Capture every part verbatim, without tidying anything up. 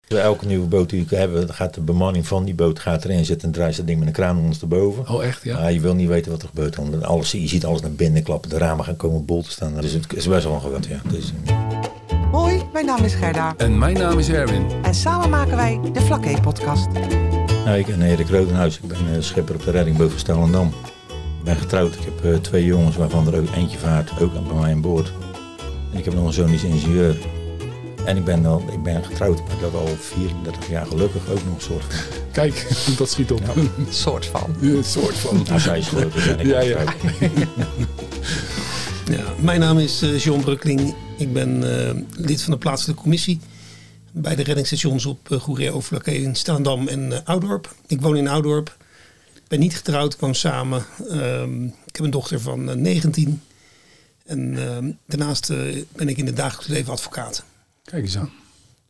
Elke nieuwe boot die we hebben, gaat de bemanning van die boot gaat erin zitten en draait dat ding met een kraan ondersteboven. Oh echt, ja? Ja, je wil niet weten wat er gebeurt. Want alles, je ziet alles naar binnen klappen, de ramen gaan komen bol te staan. Dus het is best wel geweld, ja. Dus, Hoi, mijn naam is Gerda. En mijn naam is Erwin. En samen maken wij de Vlakke-podcast. nou, ik ben Erik Rodenhuis, ik ben uh, schipper op de reddingboot van Stellendam. Ik ben getrouwd, ik heb uh, twee jongens waarvan er ook eentje vaart, ook bij mij aan boord. En ik heb nog een zoon die is ingenieur. En ik ben, al, ik ben getrouwd, maar dat al vierendertig jaar gelukkig ook nog een soort van. Kijk, dat schiet op. Ja. Een soort van. Een soort van. Nou, zij is gelukkig en ik Ja, ben ja. getrouwd. Ja, mijn naam is uh, John Brukling. Ik ben uh, lid van de plaatselijke commissie bij de reddingsstations op uh, Goeree, Overflakkee in Stellendam en uh, Oudorp. Ik woon in Oudorp. Ik ben niet getrouwd, ik woon samen. Um, ik heb een dochter van uh, negentien. En uh, daarnaast uh, ben ik in het dagelijks leven advocaat. Kijk eens aan.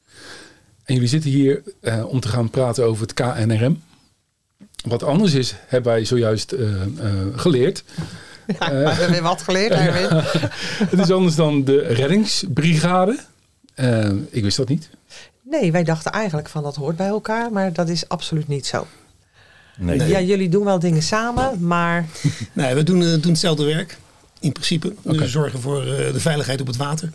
En jullie zitten hier uh, om te gaan praten over het K N R M. Wat anders is, hebben wij zojuist uh, uh, geleerd. Ja, we hebben weer wat geleerd, Erwin. Ja, het is anders dan de reddingsbrigade. Uh, ik wist dat niet. Nee, wij dachten eigenlijk van dat hoort bij elkaar, maar dat is absoluut niet zo. Nee. Ja, jullie doen wel dingen samen, maar... Nee, we doen, uh, doen hetzelfde werk, in principe. Okay. We zorgen voor uh, de veiligheid op het water.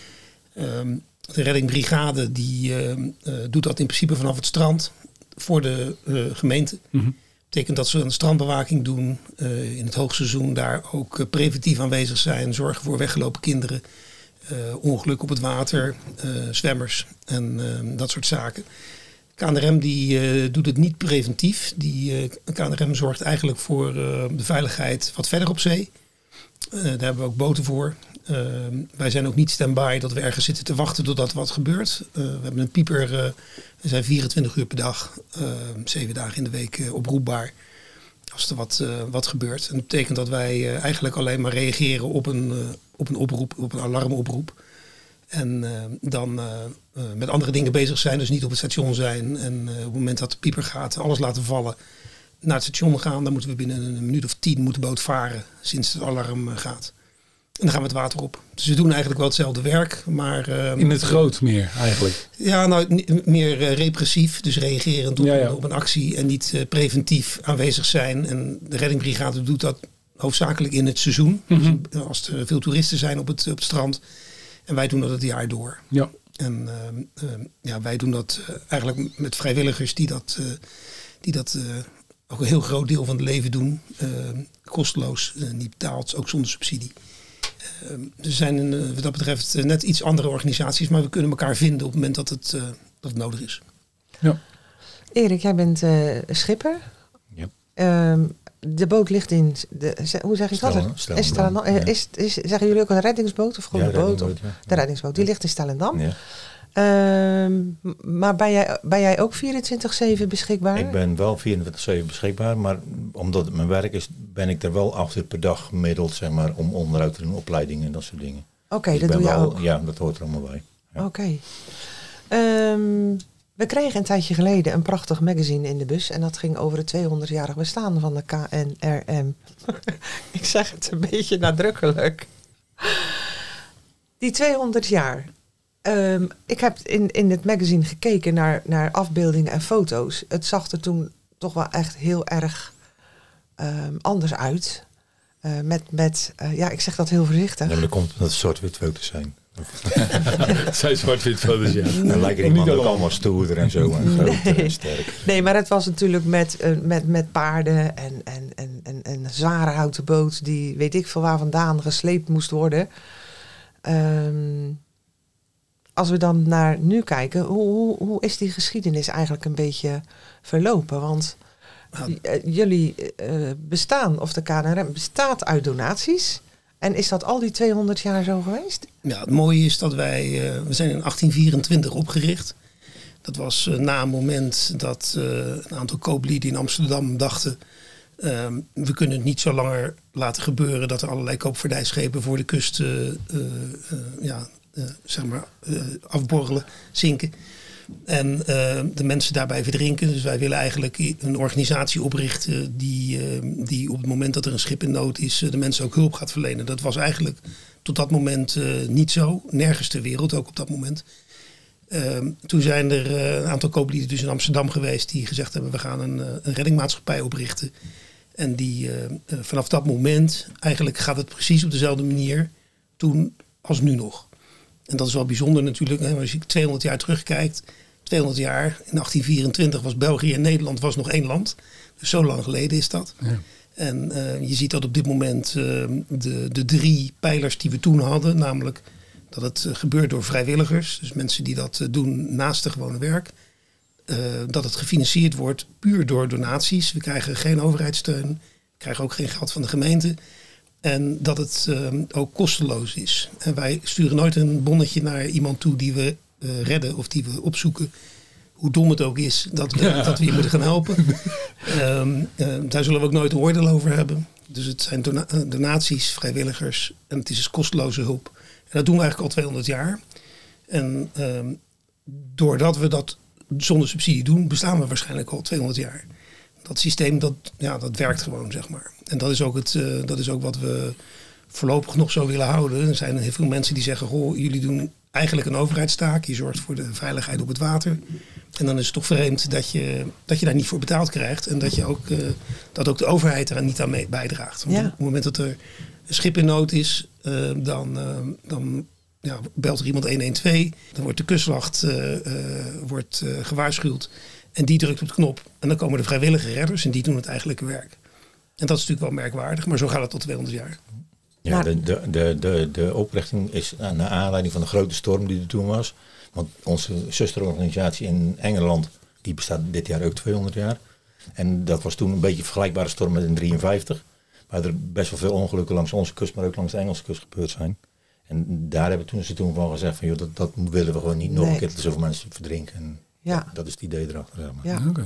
Um, de reddingbrigade die, uh, uh, doet dat in principe vanaf het strand voor de uh, gemeente. Mm-hmm. Dat betekent dat ze een strandbewaking doen. Uh, in het hoogseizoen daar ook uh, preventief aanwezig zijn. Zorgen voor weggelopen kinderen. Uh, ongeluk op het water. Uh, zwemmers en uh, dat soort zaken. K N R M die, uh, doet het niet preventief. Die, uh, K N R M zorgt eigenlijk voor uh, de veiligheid wat verder op zee. Uh, daar hebben we ook boten voor. Uh, wij zijn ook niet stand-by dat we ergens zitten te wachten totdat wat gebeurt. Uh, we hebben een pieper. Uh, we zijn vierentwintig uur per dag, uh, zeven dagen in de week uh, oproepbaar. Als er wat, uh, wat gebeurt. En dat betekent dat wij uh, eigenlijk alleen maar reageren op een, uh, op een oproep, op een alarmoproep. En uh, dan uh, uh, met andere dingen bezig zijn. Dus niet op het station zijn. En uh, op het moment dat de pieper gaat, alles laten vallen. Naar het station gaan. Dan moeten we binnen een minuut of tien moet de boot varen. Sinds het alarm uh, gaat. En dan gaan we het water op. Dus we doen eigenlijk wel hetzelfde werk. Maar, uh, In het groot meer eigenlijk. Ja, nou n- meer uh, repressief. Dus reagerend op, Ja, ja. op een actie. En niet uh, preventief aanwezig zijn. En de reddingbrigade doet dat hoofdzakelijk in het seizoen. Mm-hmm. Dus als er veel toeristen zijn op het, op het strand. En wij doen dat het jaar door. Ja. En uh, uh, ja, wij doen dat uh, eigenlijk met vrijwilligers die dat, uh, die dat uh, ook een heel groot deel van het leven doen. Uh, kosteloos, uh, niet betaald, ook zonder subsidie. Uh, er zijn uh, wat dat betreft uh, net iets andere organisaties, maar we kunnen elkaar vinden op het moment dat het, uh, dat het nodig is. Ja. Erik, jij bent uh, schipper. Ja. Um, de boot ligt in... De, hoe zeg ik dat? Stellendam, Stellendam, Is Stellendam, ja. is, is, zeggen jullie ook een reddingsboot of gewoon Ja, een boot? reddingboot, Of, ja. de reddingsboot, die ligt in Stellendam. Ja. Um, maar ben jij, ben jij ook vierentwintig zeven beschikbaar? Ik ben wel vierentwintig zeven beschikbaar, maar omdat het mijn werk is, ben ik er wel acht uur per dag gemiddeld, zeg maar, om onderhoud te doen, opleidingen en dat soort dingen. Oké, okay, Dus dat ik doe ben je wel, ook. Ja, dat hoort er allemaal bij. Ja. Oké. Okay. Um, we kregen een tijdje geleden een prachtig magazine in de bus. En dat ging over het tweehonderdjarig bestaan van de K N R M. Ik zeg het een beetje nadrukkelijk. Die tweehonderd jaar. Um, ik heb in, in het magazine gekeken naar, naar afbeeldingen en foto's. Het zag er toen toch wel echt heel erg um, anders uit. Uh, met, met uh, ja, ik zeg dat heel voorzichtig. Ja, maar dat komt omdat het zwart-wit foto's zijn. Zij zwart-wit foto's, ja. Dan lijken die mannen ook allemaal stoerder en zo en groter en sterk. Nee, maar het was natuurlijk met, uh, met, met paarden en, en, en, en, en een zware houten boot die weet ik veel waar vandaan gesleept moest worden. Um, als we dan naar nu kijken, hoe, hoe, hoe is die geschiedenis eigenlijk een beetje verlopen? Want uh, jullie uh, bestaan, of de K N R M bestaat uit donaties. En is dat al die tweehonderd jaar zo geweest? Ja, het mooie is dat wij, uh, we zijn in achttien vierentwintig opgericht. Dat was uh, na een moment dat uh, een aantal kooplieden in Amsterdam dachten, uh, we kunnen het niet zo langer laten gebeuren dat er allerlei koopvaardijschepen voor de kust uh, uh, uh, ja, uh, zeg maar, uh, afborrelen, zinken. En uh, de mensen daarbij verdrinken. Dus wij willen eigenlijk een organisatie oprichten die, uh, die op het moment dat er een schip in nood is, uh, de mensen ook hulp gaat verlenen. Dat was eigenlijk tot dat moment uh, niet zo. Nergens ter wereld, ook op dat moment. Uh, toen zijn er uh, een aantal kooplieden dus in Amsterdam geweest die gezegd hebben, we gaan een, uh, een reddingmaatschappij oprichten. En die uh, uh, vanaf dat moment, eigenlijk gaat het precies op dezelfde manier toen als nu nog. En dat is wel bijzonder natuurlijk, hè, als je tweehonderd jaar terugkijkt. tweehonderd jaar, in achttien vierentwintig was België en Nederland was nog één land. Dus zo lang geleden is dat. Ja. En uh, je ziet dat op dit moment uh, de, de drie pijlers die we toen hadden, namelijk dat het uh, gebeurt door vrijwilligers. Dus mensen die dat uh, doen naast de gewone werk. Uh, dat het gefinancierd wordt puur door donaties. We krijgen geen overheidssteun. We krijgen ook geen geld van de gemeente. En dat het uh, ook kosteloos is. En wij sturen nooit een bonnetje naar iemand toe die we uh, redden of die we opzoeken. Hoe dom het ook is dat we, ja. dat we je moeten gaan helpen. um, uh, daar zullen we ook nooit een oordeel over hebben. Dus het zijn dona- donaties, vrijwilligers en het is dus kosteloze hulp. En dat doen we eigenlijk al tweehonderd jaar. En um, doordat we dat zonder subsidie doen, bestaan we waarschijnlijk al tweehonderd jaar. Dat systeem, dat, ja, dat werkt gewoon, zeg maar. En dat is ook, het, uh, dat is ook wat we voorlopig nog zo willen houden. Er zijn heel veel mensen die zeggen, goh, jullie doen eigenlijk een overheidstaak. Je zorgt voor de veiligheid op het water. En dan is het toch vreemd dat je, dat je daar niet voor betaald krijgt. En dat, je ook, uh, dat ook de overheid er niet aan mee bijdraagt. Want ja. Op het moment dat er een schip in nood is, uh, dan, uh, dan ja, belt er iemand honderdtwaalf. Dan wordt de kustwacht uh, uh, wordt, uh, gewaarschuwd. En die drukt op de knop. En dan komen de vrijwillige redders en die doen het eigenlijke werk. En dat is natuurlijk wel merkwaardig, maar zo gaat het tot tweehonderd jaar. Ja, de, de, de, de, de oprichting is naar aanleiding van de grote storm die er toen was. Want onze zusterorganisatie in Engeland, die bestaat dit jaar ook tweehonderd jaar. En dat was toen een beetje een vergelijkbare storm met een drieënvijftig. Waar er best wel veel ongelukken langs onze kust, maar ook langs de Engelse kust gebeurd zijn. En daar hebben toen, ze toen van gezegd van, joh, dat, dat willen we gewoon niet nog nee. een keer dat zoveel mensen verdrinken. En ja. dat, dat is het idee erachter. Zeg maar. Ja,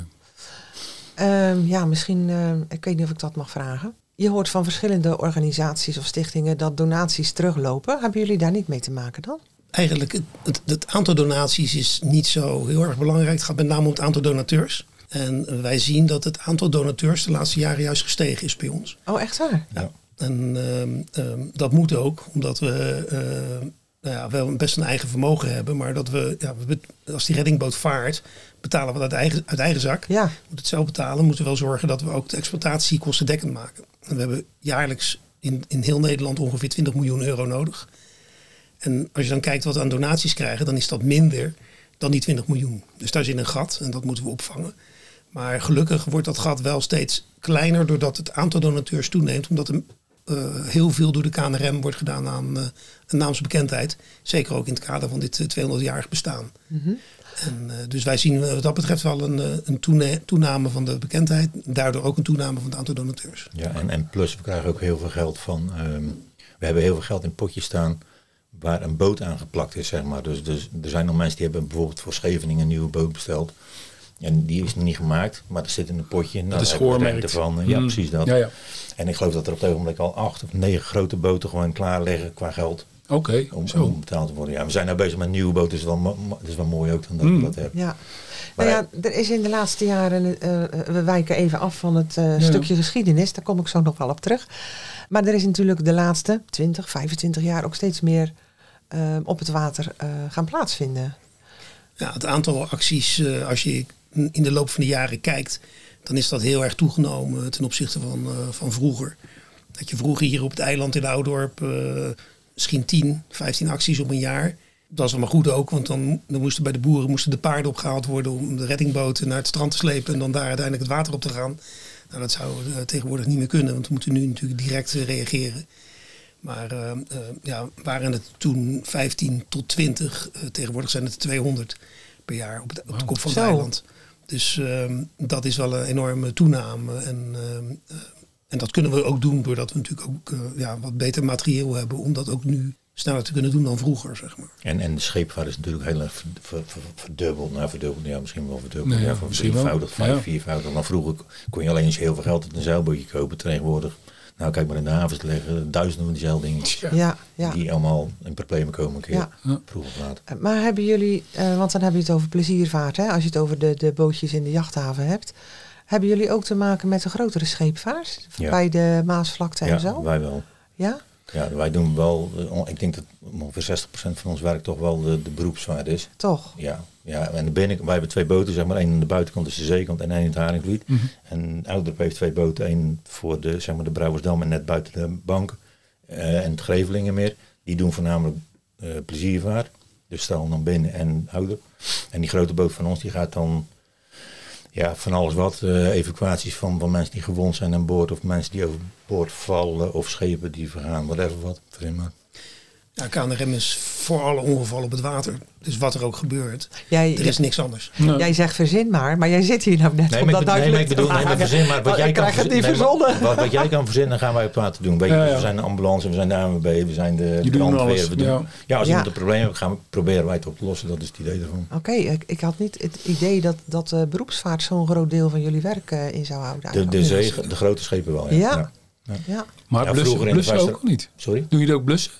okay. um, ja misschien, uh, ik weet niet of ik dat mag vragen. Je hoort van verschillende organisaties of stichtingen dat donaties teruglopen. Hebben jullie daar niet mee te maken dan? Eigenlijk, het, het, het aantal donaties is niet zo heel erg belangrijk. Het gaat met name om het aantal donateurs. En wij zien dat het aantal donateurs de laatste jaren juist gestegen is bij ons. Oh, echt waar? Ja. En uh, uh, dat moet ook, omdat we uh, nou ja, wel best een eigen vermogen hebben. Maar dat we, ja, we als die reddingboot vaart, betalen we dat uit eigen, uit eigen zak. Ja. We moeten het zelf betalen. Moeten we wel zorgen dat we ook de exploitatie kostendekkend maken. En we hebben jaarlijks in, in heel Nederland ongeveer twintig miljoen euro nodig. En als je dan kijkt wat we aan donaties krijgen, dan is dat minder dan die twintig miljoen. Dus daar zit een gat en dat moeten we opvangen. Maar gelukkig wordt dat gat wel steeds kleiner doordat het aantal donateurs toeneemt. Omdat er uh, heel veel door de K N R M wordt gedaan aan uh, een naamsbekendheid. Zeker ook in het kader van dit uh, tweehonderdjarig bestaan. Mm-hmm. En, uh, dus wij zien wat dat betreft wel een, een toene- toename van de bekendheid. Daardoor ook een toename van het aantal donateurs. Ja, en, en plus we krijgen ook heel veel geld van... Um, we hebben heel veel geld in potjes staan waar een boot aan geplakt is, zeg maar. Dus, dus er zijn nog mensen die hebben bijvoorbeeld voor Scheveningen een nieuwe boot besteld. En die is nog niet gemaakt, maar er zit in een potje. Nou, dat is schoormerkt. Ervan. Ja, mm. precies dat. Ja, ja. En ik geloof dat er op het ogenblik al acht of negen grote boten gewoon klaar liggen qua geld. Oké, okay, om, zo. om betaald te worden. Ja, we zijn nou bezig met een nieuwe boot, dus het is wel, mo- is wel mooi ook dan dat mm. we dat hebben. Ja. Maar nou ja, er is in de laatste jaren, uh, we wijken even af van het uh, ja. stukje geschiedenis, daar kom ik zo nog wel op terug. Maar er is natuurlijk de laatste twintig, vijfentwintig jaar ook steeds meer uh, op het water uh, gaan plaatsvinden. Ja, het aantal acties, uh, als je in de loop van de jaren kijkt, dan is dat heel erg toegenomen ten opzichte van, uh, van vroeger. Dat je vroeger hier op het eiland in Oudorp uh, misschien tien, vijftien acties op een jaar. Dat is allemaal goed ook, want dan, dan moesten bij de boeren moesten de paarden opgehaald worden om de reddingboten naar het strand te slepen en dan daar uiteindelijk het water op te gaan. Nou, dat zou uh, tegenwoordig niet meer kunnen, want we moeten nu natuurlijk direct uh, reageren. Maar uh, uh, ja, waren het toen vijftien tot twintig, uh, tegenwoordig zijn het tweehonderd per jaar op, het, op de kop van het Zo. eiland. Dus uh, dat is wel een enorme toename. En, uh, uh, en dat kunnen we ook doen doordat we natuurlijk ook uh, ja, wat beter materieel hebben om dat ook nu sneller te kunnen doen dan vroeger, zeg maar. En, en de scheepvaart is natuurlijk heel erg ver, ver, verdubbeld. Nou, verdubbeld, ja, misschien wel verdubbeld. Nee, ja, van drievoudig, vijf, ja. viervoudig. Maar vroeger kon je alleen eens heel veel geld in een zeilbootje kopen. Tegenwoordig, nou kijk maar in de havens liggen duizenden van die zeildingetjes. Ja, ja. Die allemaal in problemen komen een keer. Ja. Vroeger of later. Maar hebben jullie, uh, want dan heb je het over pleziervaart, hè? Als je het over de, de bootjes in de jachthaven hebt. Hebben jullie ook te maken met een grotere scheepvaart? Ja. Bij de Maasvlakte en ja, zo? wij wel. Ja? Ja, wij doen wel, ik denk dat ongeveer zestig procent van ons werk toch wel de, de beroepsvaart is. Toch? Ja, ja, en de binnen, wij hebben twee boten, zeg maar, één aan de buitenkant is de zeekant en één in het Haringvliet. Mm-hmm. En Oudorp heeft twee boten, één voor de, zeg maar, de Brouwersdam en net buiten de bank uh, en het Grevelingenmeer. Die doen voornamelijk uh, pleziervaart, dus staan dan binnen en Oudorp. En die grote boot van ons die gaat dan ja, van alles wat, uh, evacuaties van, van mensen die gewond zijn aan boord of mensen die overboord vallen of schepen die vergaan, whatever wat. Maar. Ja, K N R M is voor alle ongevallen op het water. Dus wat er ook gebeurt, jij, er is niks anders. Nee. Jij zegt verzin maar, maar jij zit hier nou net nee, om maar dat ik, nee, maar ik bedoel, nee, maar verzin maar wat oh, jij ik kan krijg het niet nee, verzonnen. Wat, wat jij kan verzinnen, gaan wij op het water doen. Weet je, Ja, ja. We zijn de ambulance, we zijn de A N W B, we zijn de Je doet brandweer. alles, We doen, ja. ja. ja, als Ja. iemand een probleem heeft, gaan we proberen wij het op te lossen. Dat is het idee ervan. Oké, okay, ik, ik had niet het idee dat, dat de beroepsvaart zo'n groot deel van jullie werk uh, in zou houden. De, de, zee, de grote schepen wel, ja. Ja. ja. ja. Ja. Maar Ja, blussen, vroeger in de blussen vijftig- ook of niet? Sorry? Doen jullie ook blussen?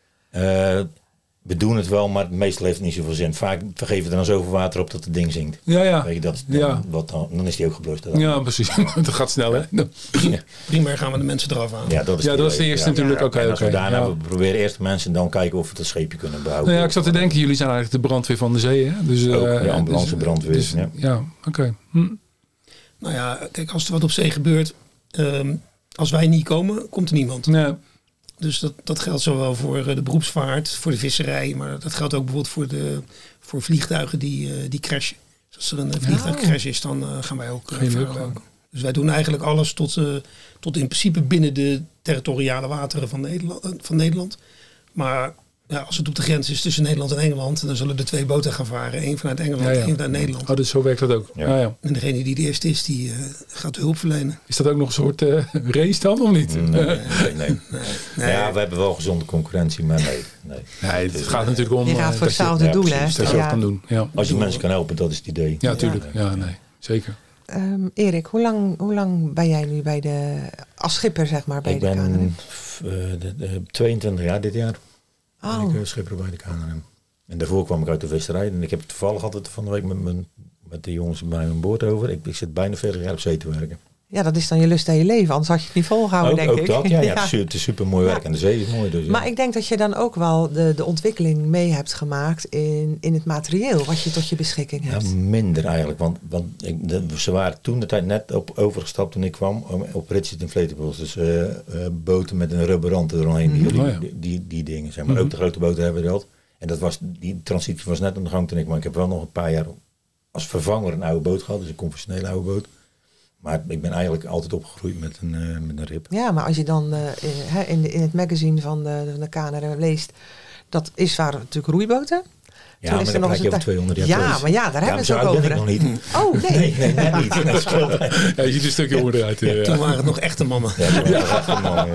Uh, we doen het wel, maar meestal heeft het niet zoveel zin. Vaak vergeven we er dan zoveel water op dat het ding zinkt. Ja, ja. Weet je, dat, dan, Ja. wat dan, dan is die ook geblust. Dan. Ja, precies. Dat gaat snel, hè? Ja. Primair gaan we de mensen eraf aan. Ja, dat is, Ja, het dat is de idee. eerste Ja. natuurlijk. Ja. Oké, En als we oké. daarna Ja. we proberen eerst de mensen en dan kijken of we het scheepje kunnen behouden. Nou ja, ik zat te denken, jullie zijn eigenlijk de brandweer van de zee, hè? Dus, Ook, uh, ja, ambulance, dus, brandweer, Dus, ja. ja, oké. Okay. Hm. Nou ja, kijk, als er wat op zee gebeurt, um, als wij niet komen, komt er niemand. Nee. Dus dat, dat geldt zowel voor de beroepsvaart, voor de visserij, maar dat geldt ook bijvoorbeeld voor, de, voor vliegtuigen die, uh, die crashen. Dus als er een vliegtuigcrash is, dan uh, gaan wij ook, uh, Geen varen wij ook. Dus wij doen eigenlijk alles tot, uh, tot in principe binnen de territoriale wateren van Nederland. Uh, van Nederland. Maar ja, als het op de grens is tussen Nederland en Engeland, dan zullen er twee boten gaan varen. Eén vanuit Engeland en Ja, ja. één vanuit Nederland. Oh, dus zo werkt dat ook. Ja. Ja. Ja. En degene die de eerste is, die uh, gaat de hulp verlenen. Is dat ook nog een soort uh, race dan, of niet? Nee, nee, nee. Nee. Nee. Ja, we hebben wel gezonde concurrentie, maar nee. nee. Nee, het gaat natuurlijk om Je gaat uh, voor dat je, hetzelfde ja, doel, hè? precies, dat je Ja. wat kan doen. Ja, Als je mensen kan helpen, dat is het idee. ja tuurlijk. Ja, nee. Zeker. Um, Erik, hoe lang, hoe lang ben jij nu bij de, als schipper, zeg maar, bij Ik de K N R M? ben uh, de, de, tweeëntwintig jaar dit jaar. Oh. Ben ik uh, schipper bij de K N R M. En daarvoor kwam ik uit de visserij. En ik heb toevallig altijd van de week met, mijn, met de jongens bij mijn boord over. Ik, ik zit bijna veertig jaar op zee te werken. Ja, dat is dan je lust en je leven, anders had je het niet volgehouden, Ook, denk ook ik. dat, ja. ja. Het, is, su- het is super mooi werk Ja. en de zee is mooi. Dus, ja. Maar ik denk dat je dan ook wel de, de ontwikkeling mee hebt gemaakt in, in het materieel wat je tot je beschikking hebt. Ja, minder eigenlijk, want, want ik, de, ze waren toen de tijd net op overgestapt toen ik kwam op rigid inflatables. Dus uh, uh, boten met een rubberrand eromheen, die, Mm-hmm. die, Oh ja. die, die, die dingen. Zeg maar. Mm-hmm. Ook de grote boten hebben we dat. En dat was, die transitie was net aan de gang toen ik, maar ik heb wel nog een paar jaar als vervanger een oude boot gehad, dus een conventionele oude boot. Maar ik ben eigenlijk altijd opgegroeid met een, uh, met een rib. Ja, maar als je dan uh, in, in, de, in het magazine van de, van de K N R M leest, dat is waren natuurlijk roeiboten. Ja, Toen maar is dan er nog praat je eens over een tweehonderd jaar Ja, terug. maar ja, daar Ja, hebben we maar het zo ook oud over. ben ik hè? nog niet. Oh, nee. Nee, nee, net niet. Dat scheelt. Ja, je ziet een stukje ouder uit. Uh, Toen ja. waren het nog echte mannen. Ja, dat was echt een man, ja.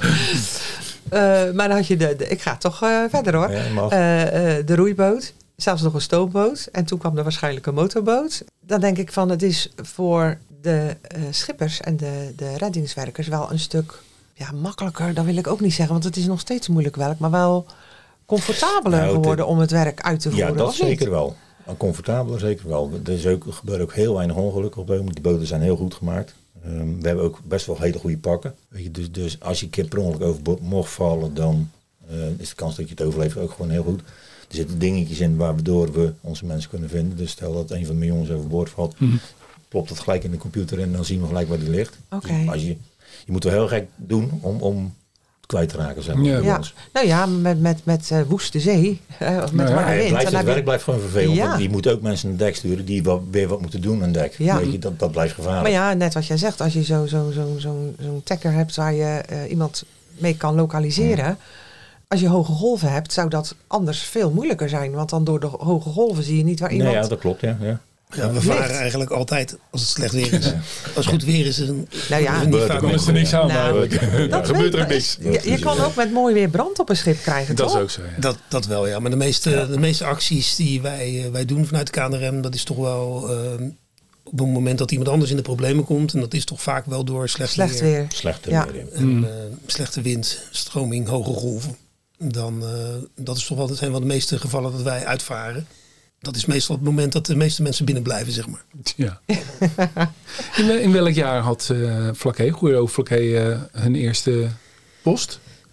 Ja. Uh, maar dan had je de, de ik ga toch uh, verder hoor. Ja, mag. Uh, uh, de roeiboot, zelfs nog een stoomboot. En toen kwam er waarschijnlijk een motorboot. Dan denk ik van, het is voor de uh, schippers en de, de reddingswerkers wel een stuk ja, makkelijker. Dat wil ik ook niet zeggen, want het is nog steeds moeilijk werk. Maar wel comfortabeler Nou, geworden dit- om het werk uit te voeren, Ja, dat of niet? zeker wel. En comfortabeler zeker wel. Er, is ook, er gebeuren ook heel weinig ongelukken op de boot. Die boten zijn heel goed gemaakt. Um, we hebben ook best wel hele goede pakken. Weet je, dus, dus als je een keer per ongeluk overboord mocht vallen, dan uh, is de kans dat je het overleeft ook gewoon heel goed. Er zitten dingetjes in waardoor we onze mensen kunnen vinden. Dus stel dat een van mijn jongens overboord valt, Mm-hmm. plopt dat gelijk in de computer en dan zien we gelijk waar die ligt. Oké. Dus als je, je moet wel heel gek doen om, om kwijt te raken, zeg maar. Ja. bij Ja, ons. nou ja, met, met, met uh, woeste zee, uh, of met Nou ja, harde Maar het, wind. blijft, dan het heb je- werk blijft gewoon vervelend. Ja. Want je moet ook mensen naar dek sturen die wel, weer wat moeten doen aan dek. Ja. Weet je, dat, dat blijft gevaarlijk. Maar ja, net wat jij zegt, als je zo'n zo, zo, zo, zo'n tacker hebt waar je uh, iemand mee kan lokaliseren. Hmm. Als je hoge golven hebt, zou dat anders veel moeilijker zijn. Want dan door de hoge golven zie je niet waar nee, iemand... ja, dat klopt, ja. ja. Ja, we Licht. varen eigenlijk altijd als het slecht weer is. Als het goed weer is, dan Nou ja, is het niet vaak Dan is er niks aan Nou, eigenlijk. dat Er gebeurt er ook weet- niks. Je, je kan ook met mooi weer brand op een schip krijgen, Dat toch? is ook zo. Ja. Dat, dat wel, ja. Maar de meeste, de meeste acties die wij, uh, wij doen vanuit de K N R M, dat is toch wel uh, op het moment dat iemand anders in de problemen komt. En dat is toch vaak wel door slecht, Slecht weer. weer. Slechte Ja. weer. Ja. En Mm. uh, slechte wind, stroming, hoge golven. Dan, uh, dat is toch wel, dat zijn wel de meeste gevallen dat wij uitvaren. Dat is meestal het moment dat de meeste mensen binnen blijven, zeg maar. Ja. in, wel- in welk jaar had uh, Vlakke, Goeie Vlakke, uh, hun eerste post?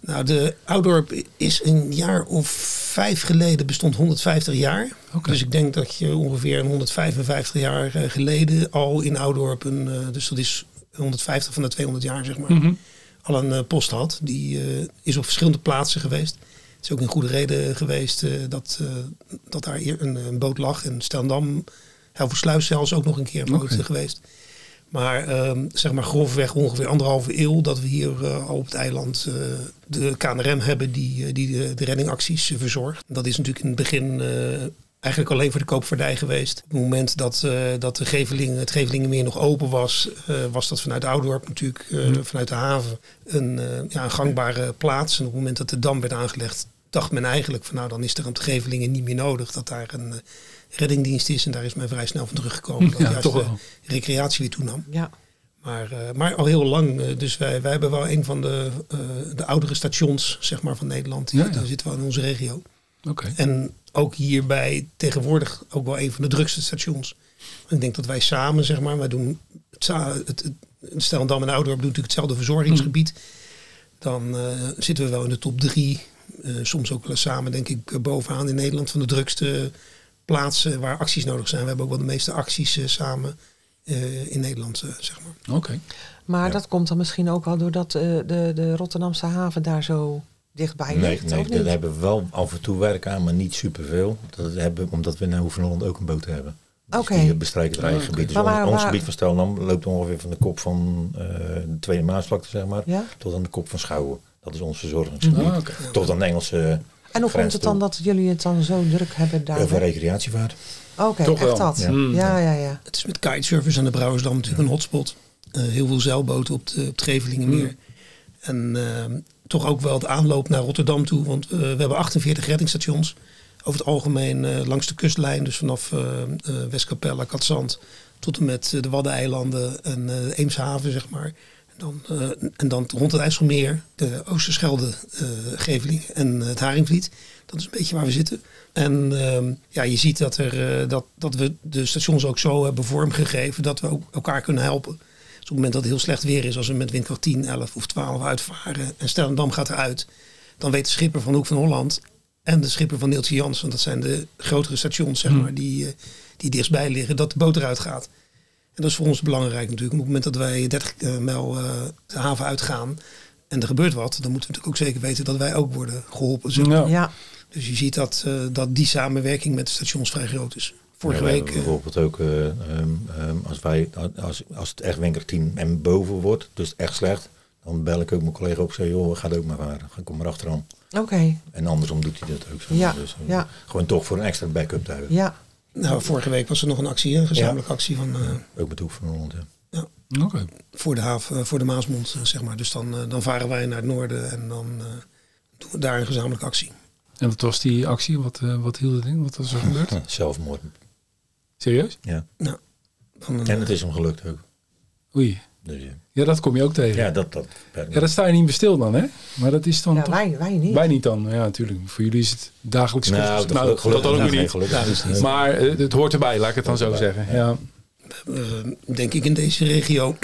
Nou, de Oudorp is een jaar of vijf geleden bestond honderdvijftig jaar. Okay. Dus ik denk dat je ongeveer honderdvijfenvijftig jaar geleden al in Oudorp, een, uh, dus dat is honderdvijftig van de tweehonderd jaar zeg maar, mm-hmm. al een uh, post had. Die uh, is op verschillende plaatsen geweest. Het is ook een goede reden geweest uh, dat, uh, dat daar een, een boot lag. En Stellendam, Helvoetsluis zelfs ook nog een keer een boot okay. geweest. Maar uh, zeg maar grofweg ongeveer anderhalve eeuw dat we hier uh, al op het eiland uh, de K N R M hebben die, uh, die de, de reddingacties uh, verzorgt. Dat is natuurlijk in het begin uh, eigenlijk alleen voor de koopvaardij geweest. Op het moment dat, uh, dat de Gevelingen, het Gevelingenmeer nog open was, uh, was dat vanuit Oudorp natuurlijk, uh, mm. vanuit de haven, een, uh, ja, een gangbare plaats. En op het moment dat de dam werd aangelegd, dacht men eigenlijk van nou dan is er op de Gevelingen niet meer nodig dat daar een... Uh, reddingdienst is. En daar is men vrij snel van teruggekomen. Dat ja, juist toch wel. de recreatie weer toenam. Ja. Maar, uh, maar al heel lang. Uh, dus wij, wij hebben wel een van de, uh, de oudere stations zeg maar, van Nederland. Die, ja, ja. Daar zitten we in onze regio. Okay. En ook hierbij tegenwoordig ook wel een van de drukste stations. Ik denk dat wij samen, zeg maar, wij doen het, het, het Stellendam en Oudorp doen natuurlijk hetzelfde verzorgingsgebied. Mm. Dan uh, zitten we wel in de top drie. Uh, soms ook wel samen, denk ik, bovenaan in Nederland van de drukste plaatsen waar acties nodig zijn. We hebben ook wel de meeste acties uh, samen uh, in Nederland, uh, zeg maar. Oké. Okay. Maar ja. dat komt dan misschien ook wel doordat uh, de, de Rotterdamse haven daar zo dichtbij nee, ligt, nee, of niet? daar hebben we wel af en toe werk aan, maar niet superveel. Dat hebben, omdat we in Hoeve van Holland ook een boot hebben. Dus okay. die bestrijken het eigen gebied. Dus maar waar, ons waar... gebied van Stellendam loopt ongeveer van de kop van uh, de Tweede Maasvlakte, zeg maar, ja? tot aan de kop van Schouwen. Dat is ons verzorgingsgebied. Oh, okay. Tot aan de Engelse. En hoe komt het dan dat jullie het dan zo druk hebben daar? Over recreatievaart. Oké, okay, echt dat. Ja. Mm. Ja, ja, ja. Het is met kitesurfers aan de Brouwersdam natuurlijk een hotspot. Uh, heel veel zeilboten op, de, op het Gevelingenmeer. Mm. En uh, toch ook wel de aanloop naar Rotterdam toe. Want uh, we hebben achtenveertig reddingsstations. Over het algemeen uh, langs de kustlijn. Dus vanaf uh, uh, Westkapelle, Katzand tot en met uh, de Waddeneilanden en uh, de Eemshaven, zeg maar. Dan, uh, en dan rond het IJsselmeer, de Oosterschelde, uh, Geveling en uh, het Haringvliet. Dat is een beetje waar we zitten. En uh, ja, je ziet dat, er, uh, dat, dat we de stations ook zo hebben vormgegeven dat we ook elkaar kunnen helpen. Dus op het moment dat het heel slecht weer is, als we met windkracht tien, elf of twaalf uitvaren en Stellendam gaat eruit, dan weet de schipper van Hoek van Holland en de schipper van Neeltje Jans, want dat zijn de grotere stations zeg maar, die, uh, die dichtstbij liggen, dat de boot eruit gaat. En dat is voor ons belangrijk natuurlijk. Op het moment dat wij dertig mijl uh, de haven uitgaan en er gebeurt wat, dan moeten we natuurlijk ook zeker weten dat wij ook worden geholpen. Zeg maar. Ja. Dus je ziet dat, uh, dat die samenwerking met de stations vrij groot is. Vorige ja, week bijvoorbeeld ook uh, um, um, als wij als, als het echt windkracht tien en boven wordt, dus echt slecht, dan bel ik ook mijn collega op en zeg, joh, ga het ook maar varen. Kom maar achteraan. Oké. Okay. En andersom doet hij dat ook zo. Ja. Dus, uh, ja. Gewoon toch voor een extra backup te hebben. Ja. Nou, vorige week was er nog een actie, een gezamenlijke ja. actie van. Uh, ook met Hoek van Holland, ja. Ja. Okay. Voor de haven, voor de Maasmond, zeg maar. Dus dan, uh, dan varen wij naar het noorden en dan uh, doen we daar een gezamenlijke actie. En wat was die actie? Wat, uh, wat hield het in? Wat was er gebeurd? Zelfmoord. Serieus? Ja. ja. Van een, en het is hem gelukt ook. Oei. Dus, ja. Ja, dat kom je ook tegen. Ja, dat, dat, ja, dat sta je niet bij stil dan, hè? Maar dat is dan ja, toch... wij, wij niet. Wij niet dan, ja, natuurlijk. Voor jullie is het dagelijks... Nou, dat, nou, geluk, dat dan ook nee, niet. Geluk, ja, niet. Maar uh, het hoort erbij, laat ik het dan zo zeggen. Ja. Ja. Uh, denk ik in deze regio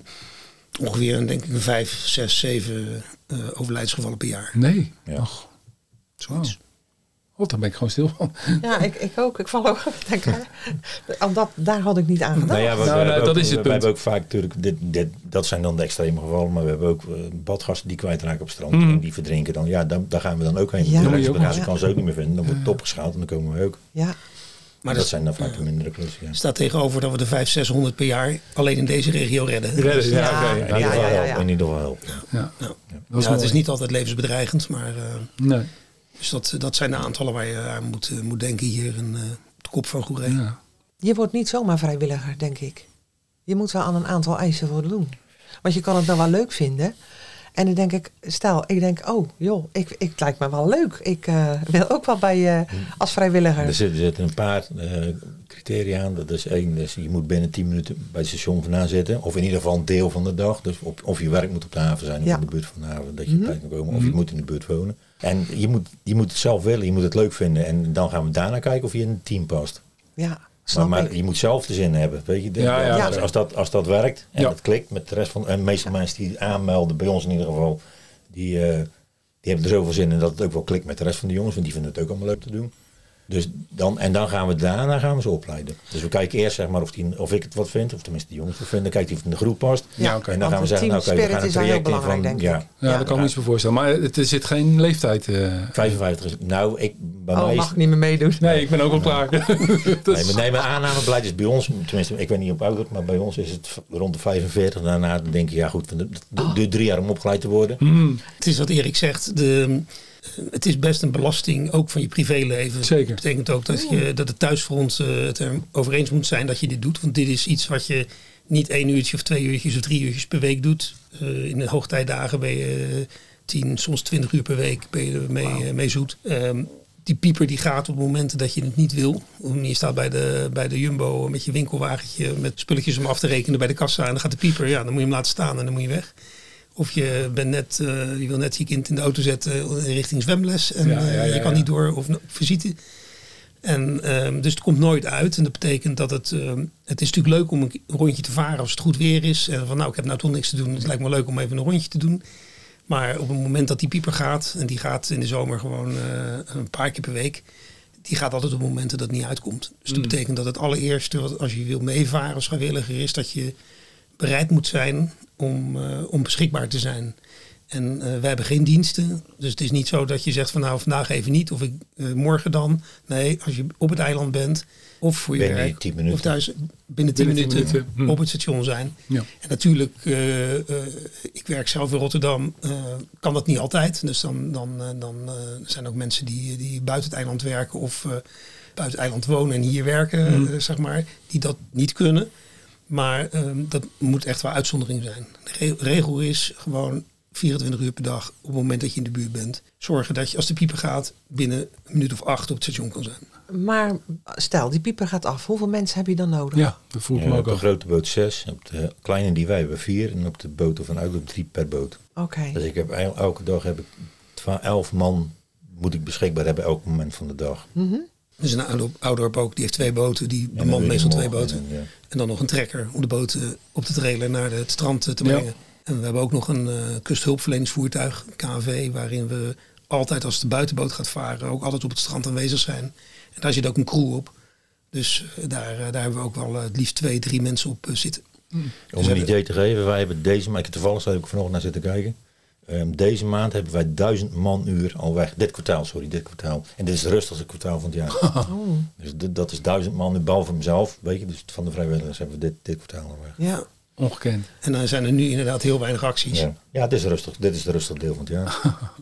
ongeveer denk ik een vijf, zes, zeven uh, overlijdensgevallen per jaar. Nee. Ja. Ach, zoiets. Wow. God, daar ben ik gewoon stil van. Ja, ik, ik ook. Ik val ook. Denk, dat, daar had ik niet aan gedacht. Nou ja, we, nou, we nou, dat ook, is het we punt. We hebben ook vaak natuurlijk, dit, dit, dat zijn dan de extreme gevallen, maar we hebben ook uh, badgasten die kwijtraken op het strand mm. en die verdrinken dan. Ja, dan, daar gaan we dan ook heen. Ja, de ook, ja. kan ze ook niet meer vinden. Dan wordt het opgeschaald en dan komen we ook. Ja. Maar dat, dat zijn dan vaak de mindere klussen. Ja. Staat tegenover dat we de vijf, zeshonderd per jaar alleen in deze regio redden. Redden, ja, ja, oké. okay. ja, ja, ja, ja. In ieder geval helpen. Ja. Ja. Ja. Ja. Ja. Ja, het is niet altijd levensbedreigend, maar uh, nee. Dus dat, dat zijn de aantallen waar je aan moet, uh, moet denken hier in uh, de kop van Goeree. Ja. Je wordt niet zomaar vrijwilliger, denk ik. Je moet wel aan een aantal eisen voldoen. Want je kan het dan wel leuk vinden. En dan denk ik, stel, ik denk, oh joh, ik, ik, het lijkt me wel leuk. Ik uh, wil ook wel bij je uh, als vrijwilliger. Er zitten, er zitten een paar uh, criteria aan. Dat is één, dus je moet binnen tien minuten bij het station vandaan zitten. Of in ieder geval een deel van de dag. Dus op, of je werk moet op de haven zijn, of ja. in de buurt van de haven, dat je Mm-hmm. op tijd kan komen. Of je moet in de buurt wonen. En je moet, je moet het zelf willen, je moet het leuk vinden. En dan gaan we daarna kijken of je in een team past. Ja, maar, maar je moet zelf de zin hebben. Weet je? Ja, ja, ja. Als, als, dat, als dat werkt en ja. dat klikt met de rest van... En meestal mensen die aanmelden, bij ons in ieder geval... die, uh, Die hebben er zoveel zin in dat het ook wel klikt met de rest van de jongens. Want die vinden het ook allemaal leuk te doen. Dus dan, en dan gaan we daarna gaan we ze opleiden. Dus we kijken eerst zeg maar of, die, of ik het wat vind. Of tenminste de jongens het vinden. Dan kijkt hij of het in de groep past. Ja, oké. En dan gaan we zeggen, nou, oké, we gaan een traject in van... Denk ja, ik. Ja, Ja. dat kan ik me iets voor voorstellen. Maar het, er zit geen leeftijd. Uh... vijfenvijftig is... Nou, ik... Bij Oh, mij mag is, ik niet meer meedoen? Nee, ik ben ook al klaar. Dat nee, is- maar, nee, mijn aannamebeleid is bij ons... Tenminste, ik weet niet op ouder, maar bij ons is het rond de vijfenveertig. Daarna denk je, ja goed, het duurt drie jaar om opgeleid te worden. Mm, Het is wat Erik zegt. De, het is best een belasting, ook van je privéleven. Zeker. Dat betekent ook dat, je, dat het thuisfront uh, het er over eens moet zijn dat je dit doet. Want dit is iets wat je niet één uurtje of twee uurtjes of drie uurtjes per week doet. Uh, in de hoogtijdagen ben je uh, tien, soms twintig uur per week ben je mee, wow. uh, mee zoet. Um, die pieper die gaat op momenten dat je het niet wil. Je staat bij de, bij de Jumbo met je winkelwagentje met spulletjes om af te rekenen bij de kassa. En dan gaat de pieper, ja, dan moet je hem laten staan en dan moet je weg. Of je, bent net, uh, je wil net je kind in de auto zetten richting zwemles. En ja, ja, ja, uh, je kan ja. niet door of op visite. En, um, dus het komt nooit uit. En dat betekent dat het... Um, het is natuurlijk leuk om een rondje te varen als het goed weer is. En van nou, ik heb nou toch niks te doen. Het lijkt me leuk om even een rondje te doen. Maar op het moment dat die pieper gaat... en die gaat in de zomer gewoon uh, een paar keer per week... die gaat altijd op momenten dat het niet uitkomt. Dus dat mm. betekent dat het allereerste... als je wil meevaren als vrijwilliger is... dat je bereid moet zijn om, uh, om beschikbaar te zijn. En uh, wij hebben geen diensten. Dus het is niet zo dat je zegt van nou vandaag even niet. Of ik, uh, morgen dan. Nee, als je op het eiland bent... of voor je binnen werk... tien minuten. of thuis binnen tien binnen minuten, minuten hm. op het station zijn. Ja. En natuurlijk, uh, uh, ik werk zelf in Rotterdam... Uh, kan dat niet altijd. Dus dan, dan, uh, dan uh, zijn ook mensen die, die buiten het eiland werken... of uh, buiten het eiland wonen en hier werken, hm. uh, zeg maar... die dat niet kunnen... Maar um, dat moet echt wel uitzondering zijn. De re- regel is gewoon vierentwintig uur per dag op het moment dat je in de buurt bent. Zorgen dat je als de pieper gaat binnen een minuut of acht op het station kan zijn. Maar stel, die pieper gaat af. Hoeveel mensen heb je dan nodig? Ja, dat voel ik Ja, me ook op de af. grote boot zes. Op de kleine die wij hebben vier. En op de boten van Oudorp drie per boot. Oké. Okay. Dus ik heb elke dag heb ik elf man moet ik beschikbaar hebben elk moment van de dag. Mm-hmm. Dus een Oudorp ook, die heeft twee boten. Die bemant meestal twee boten. En, ja. en dan nog een trekker om de boten op de trailer naar de, het strand te brengen. Ja. En we hebben ook nog een uh, kusthulpverleningsvoertuig, K N V, waarin we altijd als de buitenboot gaat varen, ook altijd op het strand aanwezig zijn. En daar zit ook een crew op. Dus uh, daar, uh, daar hebben we ook wel uh, het liefst twee, drie mensen op uh, zitten. Mm. Dus om een idee te geven, wij hebben deze maand, toevallig heb ik vanochtend naar zitten kijken. Um, deze maand hebben wij duizend manuur al weg. Dit kwartaal, sorry, dit kwartaal. En dit is het rustigste kwartaal van het jaar. Oh. Dus dit, dat is duizend manuur, behalve mezelf. Weet je, dus van de vrijwilligers hebben we dit, dit kwartaal al weg. Ja. Ongekend. En dan zijn er nu inderdaad heel weinig acties. Ja, ja dit is rustig. Dit is het rustig deel van het jaar.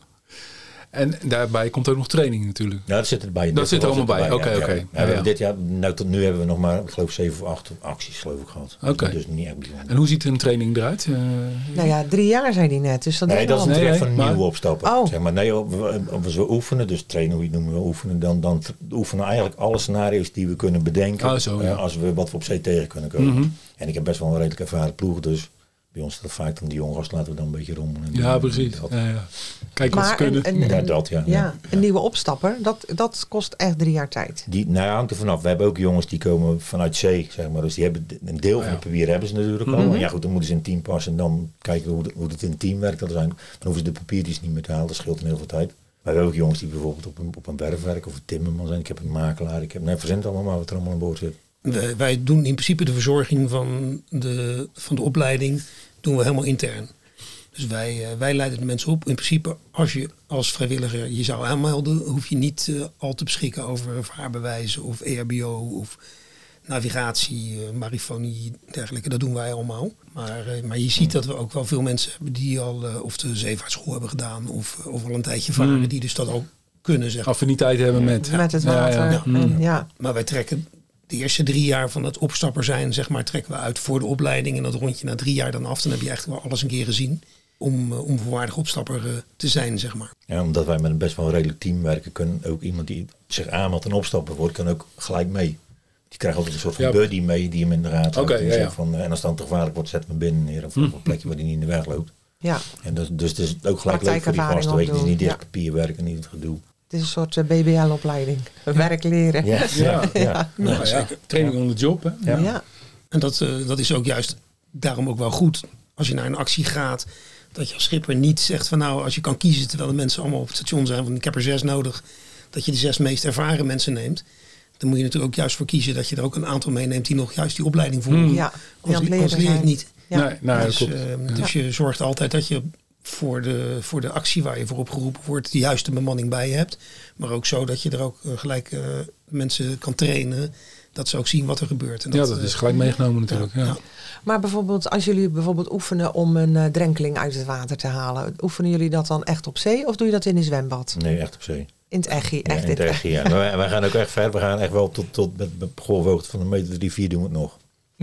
En daarbij komt ook nog training natuurlijk. Ja, dat zit erbij. Dat zit er allemaal bij. Oké, oké. Ja, ja. ja. Dit jaar, nou tot nu hebben we nog maar, ik geloof zeven of acht acties geloof ik gehad. Oké. Okay. Dus niet echt bijzonder. En hoe ziet een training eruit? Uh, nou ja, drie jaar zei die net. Dus dat nee, dat is een traject van een maar... nieuwe opstappen. Oh. Zeg maar, nee, als we oefenen, dus trainen hoe je het noemen we oefenen, dan, dan oefenen eigenlijk alle scenario's die we kunnen bedenken. Oh, zo, ja. uh, als we wat we op zee tegen kunnen komen. Mm-hmm. En ik heb best wel een redelijk ervaren ploeg, dus bij ons dat vaak dan die jongens laten we dan een beetje rommelen. Ja, precies. Ja, ja. Kijk wat maar ze kunnen. Een, een, ja, dat ja. ja, ja. Een nieuwe opstapper, dat, dat kost echt drie jaar tijd. Die, nou ja, hangt er vanaf. We hebben ook jongens die komen vanuit zee, zeg maar. Dus die hebben een deel van ja. het papier hebben ze natuurlijk al. Mm-hmm. Ja goed, dan moeten ze in team passen en dan kijken hoe, de, hoe het in het team werkt. Dat is dan hoeven ze de papiertjes niet meer te halen. Dat scheelt in heel veel tijd. Maar we hebben ook jongens die bijvoorbeeld op een, op een werf werken of een timmerman zijn. Ik heb een makelaar. Ik heb nee, verzend allemaal maar wat er allemaal aan boord zit. Wij, wij doen in principe de verzorging van de, van de opleiding doen we helemaal intern. Dus wij, uh, wij leiden de mensen op. In principe, als je als vrijwilliger je zou aanmelden, hoef je niet uh, al te beschikken over vaarbewijzen of E H B O of navigatie, uh, marifonie, dergelijke. Dat doen wij allemaal. Maar, uh, maar je ziet dat we ook wel veel mensen hebben die al uh, of de zeevaartschool hebben gedaan of, uh, of al een tijdje varen, mm. die dus dat ook kunnen. Zeg. Affiniteit hebben met, ja. met het water. Ja, ja. Ja. En, ja. Maar wij trekken de eerste drie jaar van het opstapper zijn, zeg maar, trekken we uit voor de opleiding. En dat rond je na drie jaar dan af. Dan heb je echt wel alles een keer gezien. Om, uh, om volwaardig opstapper uh, te zijn, zeg maar. Ja, omdat wij met een best wel een redelijk team werken, kan ook iemand die zich aanmeldt en opstapper wordt, kan ook gelijk mee. Die krijgt altijd een soort van ja. buddy mee die hem in de raad houdt. Okay, ja, ja. Van, uh, en als het dan te gevaarlijk wordt, zet me binnen neer. Of hm. op een plekje waar hij niet in de weg loopt. Ja. En dus, dus het is ook gelijk leuk voor die gasten. Weet je, het is niet dit ja. papierwerk en niet het gedoe. Het is een soort uh, B B L-opleiding. Ja. Werk leren. Ja, ja, ja. ja. ja. Nou, ja. Training on the job. Hè? Ja. Ja. En dat, uh, dat is ook juist daarom ook wel goed. Als je naar een actie gaat, Dat je als schipper niet zegt van nou, als je kan kiezen terwijl de mensen allemaal op het station zijn, van ik heb er zes nodig, dat je de zes meest ervaren mensen neemt. Dan moet je natuurlijk ook juist voor kiezen dat je er ook een aantal meeneemt die nog juist die opleiding volgen. Hmm. Ja, die aan het Anders leren leer je het zijn. niet. Ja. Nee, nou, dus dat klopt. uh, dus je zorgt altijd dat je voor de, voor de actie waar je voor opgeroepen wordt de juiste bemanning bij je hebt. Maar ook zo dat je er ook uh, gelijk uh, mensen kan trainen. Dat ze ook zien wat er gebeurt. En dat, ja, dat is gelijk meegenomen natuurlijk. Ja, Ja, ja. ja. Maar bijvoorbeeld als jullie bijvoorbeeld oefenen om een uh, drenkeling uit het water te halen. Oefenen jullie dat dan echt op zee of doe je dat in een zwembad? Nee, echt op zee. In het echi, Ja, echt in het in het echt, ja. Wij, wij gaan ook echt ver. We gaan echt wel tot, tot met, met golfhoogte van een meter drie, vier doen we het nog.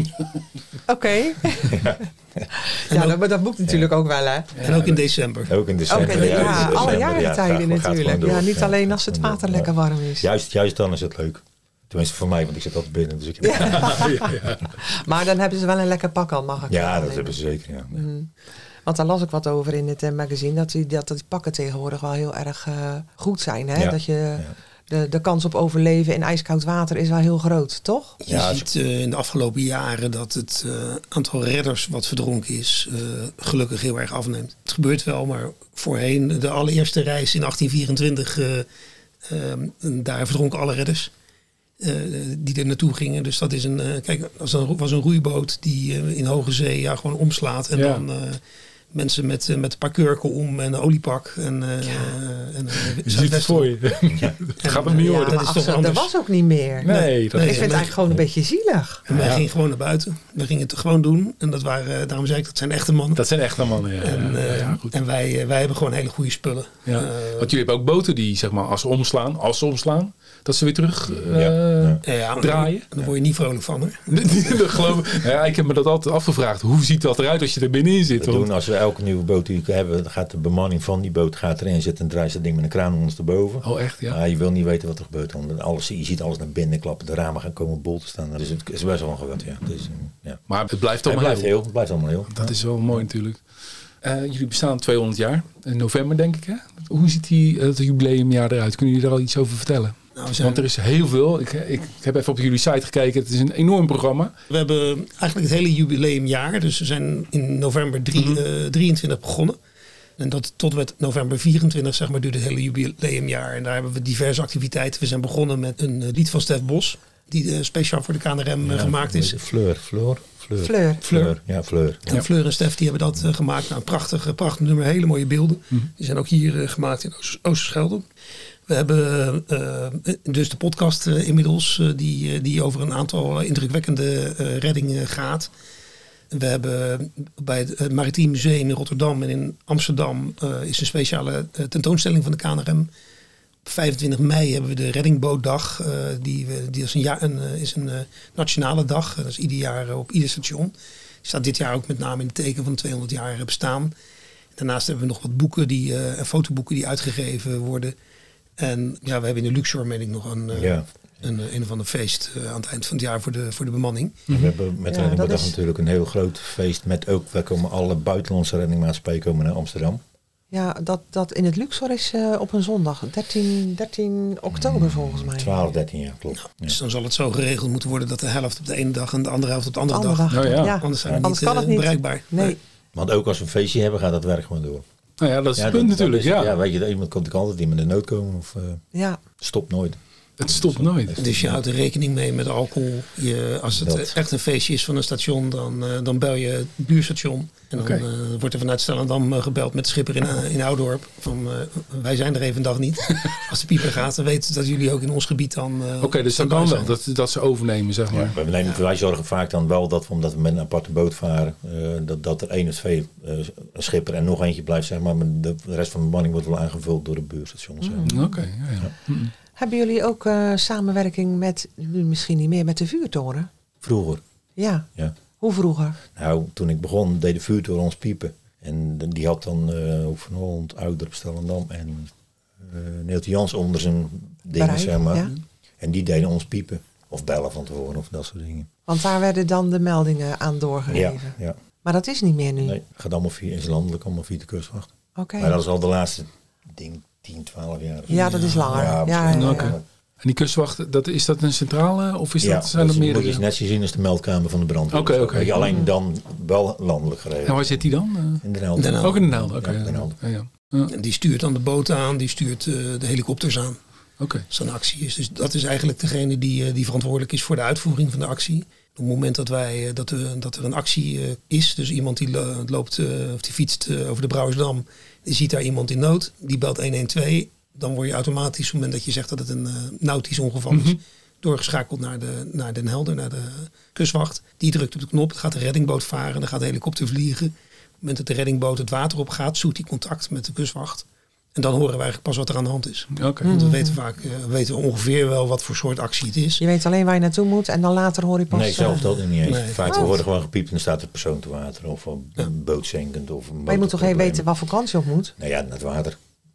Oké. Okay. ja, ja dat, maar dat boekt natuurlijk ja. ook wel, hè? En ook in december. Ook in december. Ook in de, ja, ja, alle jaargetijden ja, natuurlijk. Ja, niet ja. alleen als het water ja. lekker warm is. Juist, juist dan is het leuk. Tenminste voor mij, want ik zit altijd binnen. Dus ik heb... ja. ja, ja. Maar dan hebben ze wel een lekker pak aan, mag ik Ja, dat nemen. hebben ze zeker, ja. Mm. Want daar las ik wat over in het uh, magazine. Dat die, dat die pakken tegenwoordig wel heel erg uh, goed zijn. Hè? Ja. Dat je... Ja. De, de kans op overleven in ijskoud water is wel heel groot, toch? Je ja, ziet uh, in de afgelopen jaren dat het uh, aantal redders wat verdronken is uh, gelukkig heel erg afneemt. Het gebeurt wel, maar voorheen de allereerste reis in achttien vierentwintig, uh, uh, daar verdronken alle redders uh, die er naartoe gingen. Dus dat is een, uh, kijk, dat was een roeiboot die uh, in hoge zee ja, gewoon omslaat en ja. dan... Uh, mensen met, uh, met een paar kurken om en een oliepak. En, uh, ja. en, uh, je ziet het voor je. Ja. Het gaat hem niet ja, worden. Dat is toch anders. Dat was ook niet meer. Nee, nee, dat ik is vind het eigenlijk gewoon een beetje zielig. En wij ja. gingen gewoon naar buiten. We gingen het gewoon doen. En dat waren, daarom zei ik, dat zijn echte mannen. Dat zijn echte mannen, ja. En, uh, ja, goed. en wij, wij hebben gewoon hele goede spullen. Ja. Uh, Want jullie hebben ook boten die, zeg maar, als ze omslaan, als ze omslaan, dat ze weer terug uh, ja. Ja, ja, draaien. Dan word je niet vrolijk van, hoor. dat geloof, ja, ik heb me dat altijd afgevraagd. Hoe ziet dat eruit als je er binnenin zit? We doen, als we elke nieuwe boot die we hebben, dan gaat de bemanning van die boot gaat erin zitten en draait dat ding met een kraan ondersteboven. Oh, echt? Ja. Ah, je wil niet weten wat er gebeurt. Want alles, je ziet alles naar binnen klappen. De ramen gaan komen bol te staan. Dus het is best wel een geweld, ja. Dus, ja. Maar het blijft Het allemaal blijft heel. heel. Het blijft allemaal heel. Dat ja. is wel mooi natuurlijk. Uh, jullie bestaan tweehonderd jaar. In november, denk ik, hè? Hoe ziet die, uh, het jubileumjaar eruit? Kunnen jullie daar al iets over vertellen? Nou, zijn... Want er is heel veel. Ik, ik, ik heb even op jullie site gekeken. Het is een enorm programma. We hebben eigenlijk het hele jubileumjaar. Dus we zijn in november drie, mm-hmm. uh, drieëntwintig begonnen. En dat tot met november vierentwintig, zeg maar, duurt het hele jubileumjaar. En daar hebben we diverse activiteiten. We zijn begonnen met een uh, lied van Stef Bos. Die uh, speciaal voor de K N R M uh, ja, gemaakt is. Fleur, Fleur. Fleur. Fleur. Fleur. Ja, Fleur. En Ja. Fleur en Stef die hebben dat uh, gemaakt. Nou, een prachtig, prachtig nummer. Hele mooie beelden. Mm-hmm. Die zijn ook hier uh, gemaakt in Oost- Oosterschelde. We hebben uh, dus de podcast uh, inmiddels. Uh, die, uh, die over een aantal indrukwekkende uh, reddingen gaat. We hebben bij het Maritiem Museum in Rotterdam en in Amsterdam uh, is een speciale uh, tentoonstelling van de K N R M. Op vijfentwintig mei hebben we de Reddingbootdag. Uh, die, we, die is een, jaar, een, uh, is een uh, nationale dag. Dat is ieder jaar uh, op ieder station. Die staat dit jaar ook met name in het teken van tweehonderd jaar bestaan. Daarnaast hebben we nog wat boeken die, uh, fotoboeken die uitgegeven worden. En ja, we hebben in de Luxor, meen ik, nog een... Uh, ja. Een, een of ander feest uh, aan het eind van het jaar voor de, voor de bemanning. We hebben met ja, Reddingbootdag is... natuurlijk een heel groot feest. Met ook, wij komen alle buitenlandse reddingmaatschappijen komen naar Amsterdam. Ja, dat, dat in het Luxor is uh, op een zondag. dertien, dertien oktober volgens mij. twaalf, dertien jaar, klopt. Ja, dus dan zal het zo geregeld moeten worden dat de helft op de ene dag en de andere helft op de andere, andere dag. dag. Oh, ja. Ja. Anders zijn we Anders niet, kan het uh, niet bereikbaar. Nee. nee. Want ook als we een feestje hebben, gaat dat werk gewoon door. Nou ja, dat is ja, het punt dat, natuurlijk. Dat is, ja. ja, weet je, iemand komt altijd iemand in de nood komen. Of uh, ja. stopt nooit. Het stopt nooit. Dus je houdt er rekening mee met alcohol. Je, als het dat. echt een feestje is van een station, dan, uh, dan bel je het buurstation. En dan okay. uh, wordt er vanuit Stellendam uh, gebeld met de schipper in, uh, in Oudorp. Van, uh, wij zijn er even een dag niet. Als de pieper gaat, dan weten ze dat jullie ook in ons gebied dan... Uh, Oké, okay, dus dat kan wel. Dat, dat ze overnemen, zeg maar. Ja, we nemen, ja. Wij zorgen vaak dan wel dat we, omdat we met een aparte boot varen, uh, dat, dat er één of twee uh, een schipper en nog eentje blijft, zeg maar. Maar de, de rest van de bemanning wordt wel aangevuld door de buurstations. Mm. Oké, okay, ja, ja. Mm. Hebben jullie ook uh, samenwerking met, nu misschien niet meer, met de vuurtoren? Vroeger. Ja. ja. Hoe vroeger? Nou, toen ik begon, deed de vuurtoren ons piepen. En die had dan uh, Van Holland, Oudorp, Stellendam en uh, Neeltje Jans onder zijn dingen, Bereik, zeg maar. Ja. En die deden ons piepen. Of bellen van tevoren of dat soort dingen. Want daar werden dan de meldingen aan doorgegeven? Ja, ja. Maar dat is niet meer nu? Nee, het gaat allemaal via, is landelijk allemaal via de kustwacht. Oké. Okay. Maar dat is al de laatste ding. tien, twaalf jaar. Ja, dat is langer. Ja, ja, ja, ja. ja. En die kustwacht, dat, is dat een centrale of is ja, dat, zijn dat er moet meerdere? je net zien als de meldkamer van de brandweer. Oké, oké. Weet je, alleen dan wel landelijk geregeld. En waar zit die dan? Uh, in Den Helder. Den Helder. Ook in Den Helder, oké. Ja, Den Helder. Ja, ja. Ja. En die stuurt dan de boten aan, die stuurt uh, de helikopters aan. Okay. Als er een actie is. Dus dat is eigenlijk degene die, uh, die verantwoordelijk is voor de uitvoering van de actie. Op het moment dat, wij, uh, dat, we, dat er een actie uh, is, dus iemand die lo- loopt uh, of die fietst uh, over de Brouwersdam, die ziet daar iemand in nood, die belt honderdtwaalf, dan word je automatisch, op het moment dat je zegt dat het een uh, nautisch ongeval is, mm-hmm. doorgeschakeld naar, de, naar Den Helder, naar de kustwacht. Die drukt op de knop, dan gaat de reddingboot varen, dan gaat de helikopter vliegen. Op het moment dat de reddingboot het water op gaat, zoekt hij contact met de kustwacht. En dan horen we eigenlijk pas wat er aan de hand is. Okay. Want we weten vaak, uh, we weten ongeveer wel wat voor soort actie het is. Je weet alleen waar je naartoe moet en dan later hoor je pas... Nee, zelf dat niet eens. Nee. In feite, we worden gewoon gepiept en dan staat er persoon te water. Of een Ja. boot zinkend. Of een Maar je moet toch even weten wat voor kant je op moet? Nee, ja, naar het water.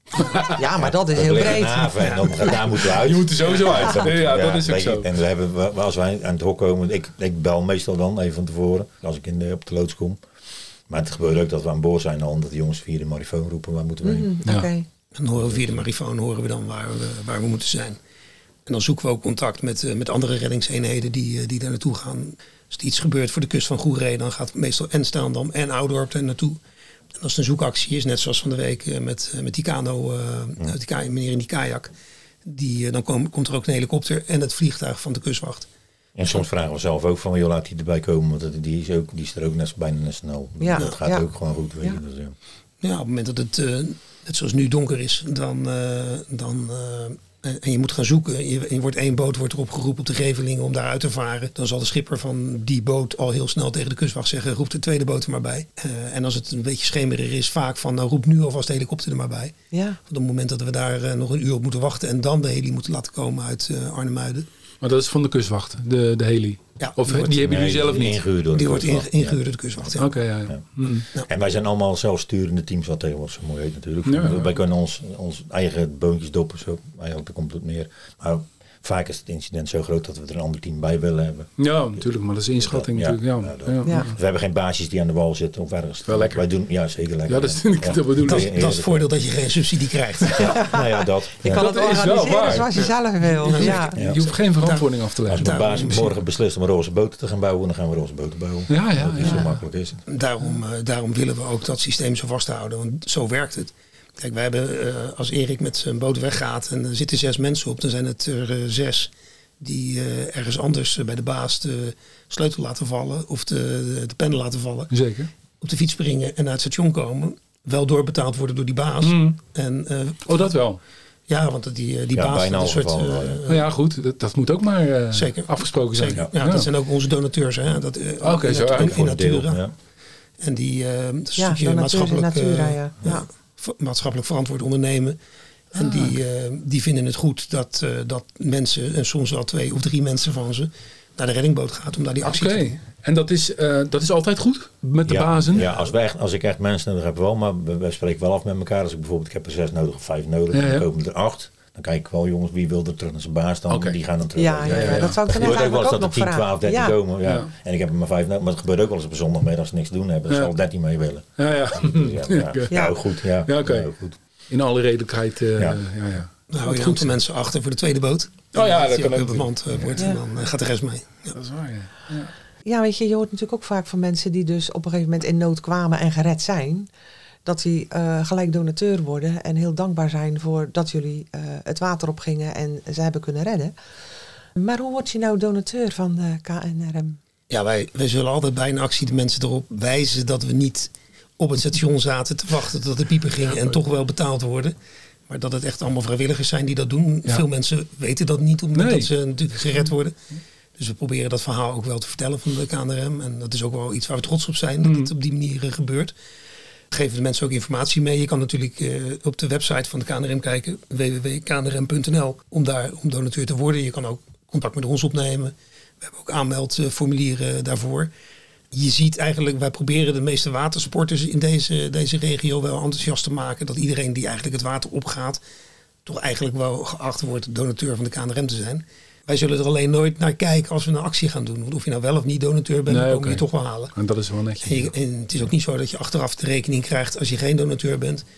Ja, maar dat is We heel liggen breed. in de haven en dan, daar moeten we uit. Je moet er sowieso uit. Ja, Ja, dat is ook weet je, zo. En we hebben, als wij aan het hok komen, ik, ik bel meestal dan even van tevoren, als ik in de, op de loods kom. Maar het gebeurt ook dat we aan boord zijn al, omdat de jongens via de marifoon roepen, waar moeten we heen? Mm, Ja. Oké. En dan horen we via de marifoon horen we dan waar we, waar we moeten zijn. En dan zoeken we ook contact met, uh, met andere reddingseenheden die, uh, die daar naartoe gaan. Als er iets gebeurt voor de kust van Goeree, dan gaat meestal en Staandam en Oudorp er naartoe. En als het een zoekactie is, net zoals van de week uh, met, uh, met die kano, uh, Ja. die ka- meneer in die kajak. Die, uh, dan kom, komt er ook een helikopter en het vliegtuig van de kustwacht. En soms vragen we zelf ook van, joh, laat die erbij komen, want dat- die is, ook, die is er ook net, bijna net snel. Ja, Dat gaat ja. ook gewoon goed. Weet Ja. je, dus, ja. Ja, op het moment dat het, uh, net zoals nu donker is, dan, uh, dan uh, en, en je moet gaan zoeken. Je, je wordt één boot wordt erop geroepen op de Grevelingen om daar uit te varen. Dan zal de schipper van die boot al heel snel tegen de kustwacht zeggen, roep de tweede boot er maar bij. Uh, en als het een beetje schemerig is, vaak van, nou roep nu alvast de helikopter er maar bij. Ja. Want op het moment dat we daar uh, nog een uur op moeten wachten en dan de heli moeten laten komen uit uh, Arnhem-Muiden. Maar dat is van de kustwacht, de, de heli. Ja, Of die wordt- die hebben jullie Nee, zelf die niet? ingehuurd door de Die wordt kustwacht. inge- ingehuurd door de kustwacht. Ja. Oké, ja. ja. Ja. Mm. En wij zijn allemaal zelfsturende teams, wat tegenwoordig zo mooi heet natuurlijk. Ja, ja. Wij kunnen ons, ons eigen boontjes doppen, zo. Eigenlijk daar komt het meer. Maar vaak is het incident zo groot dat we er een ander team bij willen hebben. Ja, natuurlijk, maar dat is inschatting Ja, natuurlijk. Ja. ja, dat- Ja. Ja. We hebben geen baasjes die aan de wal zitten of ergens. Wel lekker. Wij doen, ja, zeker lekker. Ja, dat is natuurlijk- dat bedoel ik. Dat, Ja, is- dat is het ja, voordeel dat je geen subsidie krijgt. Ja, nou ja, dat. Je Ja. kan Dat het is wel organiseren waar. zoals je zelf wil. Ja. Ja. Ja. Je hoeft geen verantwoording af te Als leggen. mijn baas Daarom- morgen beslist om een roze boten te gaan bouwen, dan gaan we roze boten bouwen. Ja, ja, dat is ja. zo makkelijk is het. Daarom, uh, daarom willen we ook dat systeem zo vasthouden, want zo werkt het. Kijk, wij hebben, uh, als Erik met zijn boot weggaat en er zitten zes mensen op, dan zijn het er uh, zes die uh, ergens anders uh, bij de baas de sleutel laten vallen of de, de, de pen laten vallen, Zeker. op de fiets springen en naar het station komen, wel doorbetaald worden door die baas. Mm. En uh, Oh, dat wel. ja, want die, uh, die Ja, baas bijna dat is een alle soort, gevallen uh, wel, ja. Nou ja, goed, dat, dat moet ook maar uh, Zeker. afgesproken zijn. Zeker. Ja, dat zijn ook onze donateurs. Hè? Dat, uh, Oké, in, zo in, eigenlijk in Voor een deel, Natura. ja. En die, uh, dat is Ja, een stukje donateurs in maatschappelijk, Natura, uh, ja. Ja. v- maatschappelijk verantwoord ondernemen. En Ah, die, uh, die vinden het goed dat, uh, dat mensen, en soms wel twee of drie mensen van ze, naar de reddingboot gaat om daar die actie Oké, te doen. en dat is, uh, dat is altijd goed met de ja, bazen? Ja, als, wij echt, als ik echt mensen nodig heb wel, maar we, we spreken wel af met elkaar. Als ik bijvoorbeeld, ik heb er zes nodig of vijf nodig, Ja, ja. dan komen er acht. Dan kijk ik wel, jongens, wie wil er terug naar zijn baas dan? Oké. Die gaan dan terug. Ja, ja, ja, dat zou ik Het er net gebeurt ook wel eigenlijk eens ook dat er nog tien, vragen. twaalf, dertien Ja. komen. Ja. Ja. En ik heb er maar vijf nodig. Maar het gebeurt ook wel eens op een zondagmiddag als ze niks te doen hebben. Dat Ja. ze al dertien mee willen. Ja, ja. Dus ja, ja. Oké. ja, ook goed. Ja, Ja, oké. Ja, ook goed. In alle redelijkheid. Uh, ja. Ja. Ja, ja. Nou, Wat je goed. goed de mensen achter voor de tweede boot. Oh ja, dat die kan ook ook. bemand uh, wordt Ja. en dan uh, gaat de rest mee. Ja. Dat is waar, ja. Ja. Ja, weet je, je hoort natuurlijk ook vaak van mensen die dus op een gegeven moment in nood kwamen en gered zijn. Dat die uh, gelijk donateur worden en heel dankbaar zijn voor dat jullie uh, het water opgingen en ze hebben kunnen redden. Maar hoe word je nou donateur van de K N R M? Ja, wij, wij zullen altijd bij een actie de mensen erop wijzen dat we niet op het station zaten te wachten tot de pieper ging en toch wel betaald worden. Maar dat het echt allemaal vrijwilligers zijn die dat doen. Ja. Veel mensen weten dat niet, omdat Nee. dat ze natuurlijk gered worden. Dus we proberen dat verhaal ook wel te vertellen van de K N R M. En dat is ook wel iets waar we trots op zijn, dat Mm. het op die manier uh, gebeurt. We geven de mensen ook informatie mee. Je kan natuurlijk uh, op de website van de K N R M kijken, w w w punt k n r m punt n l, om daar om donateur te worden. Je kan ook contact met ons opnemen. We hebben ook aanmeldformulieren daarvoor. Je ziet eigenlijk, wij proberen de meeste watersporters in deze, deze regio wel enthousiast te maken. Dat iedereen die eigenlijk het water opgaat, toch eigenlijk wel geacht wordt donateur van de K N R M te zijn. Wij zullen er alleen nooit naar kijken als we een actie gaan doen. Want of je nou wel of niet donateur bent, Nee, dan kom je oké. toch wel halen. En dat is wel netjes. En, je- en het is ook niet zo dat je achteraf de rekening krijgt als je geen donateur bent.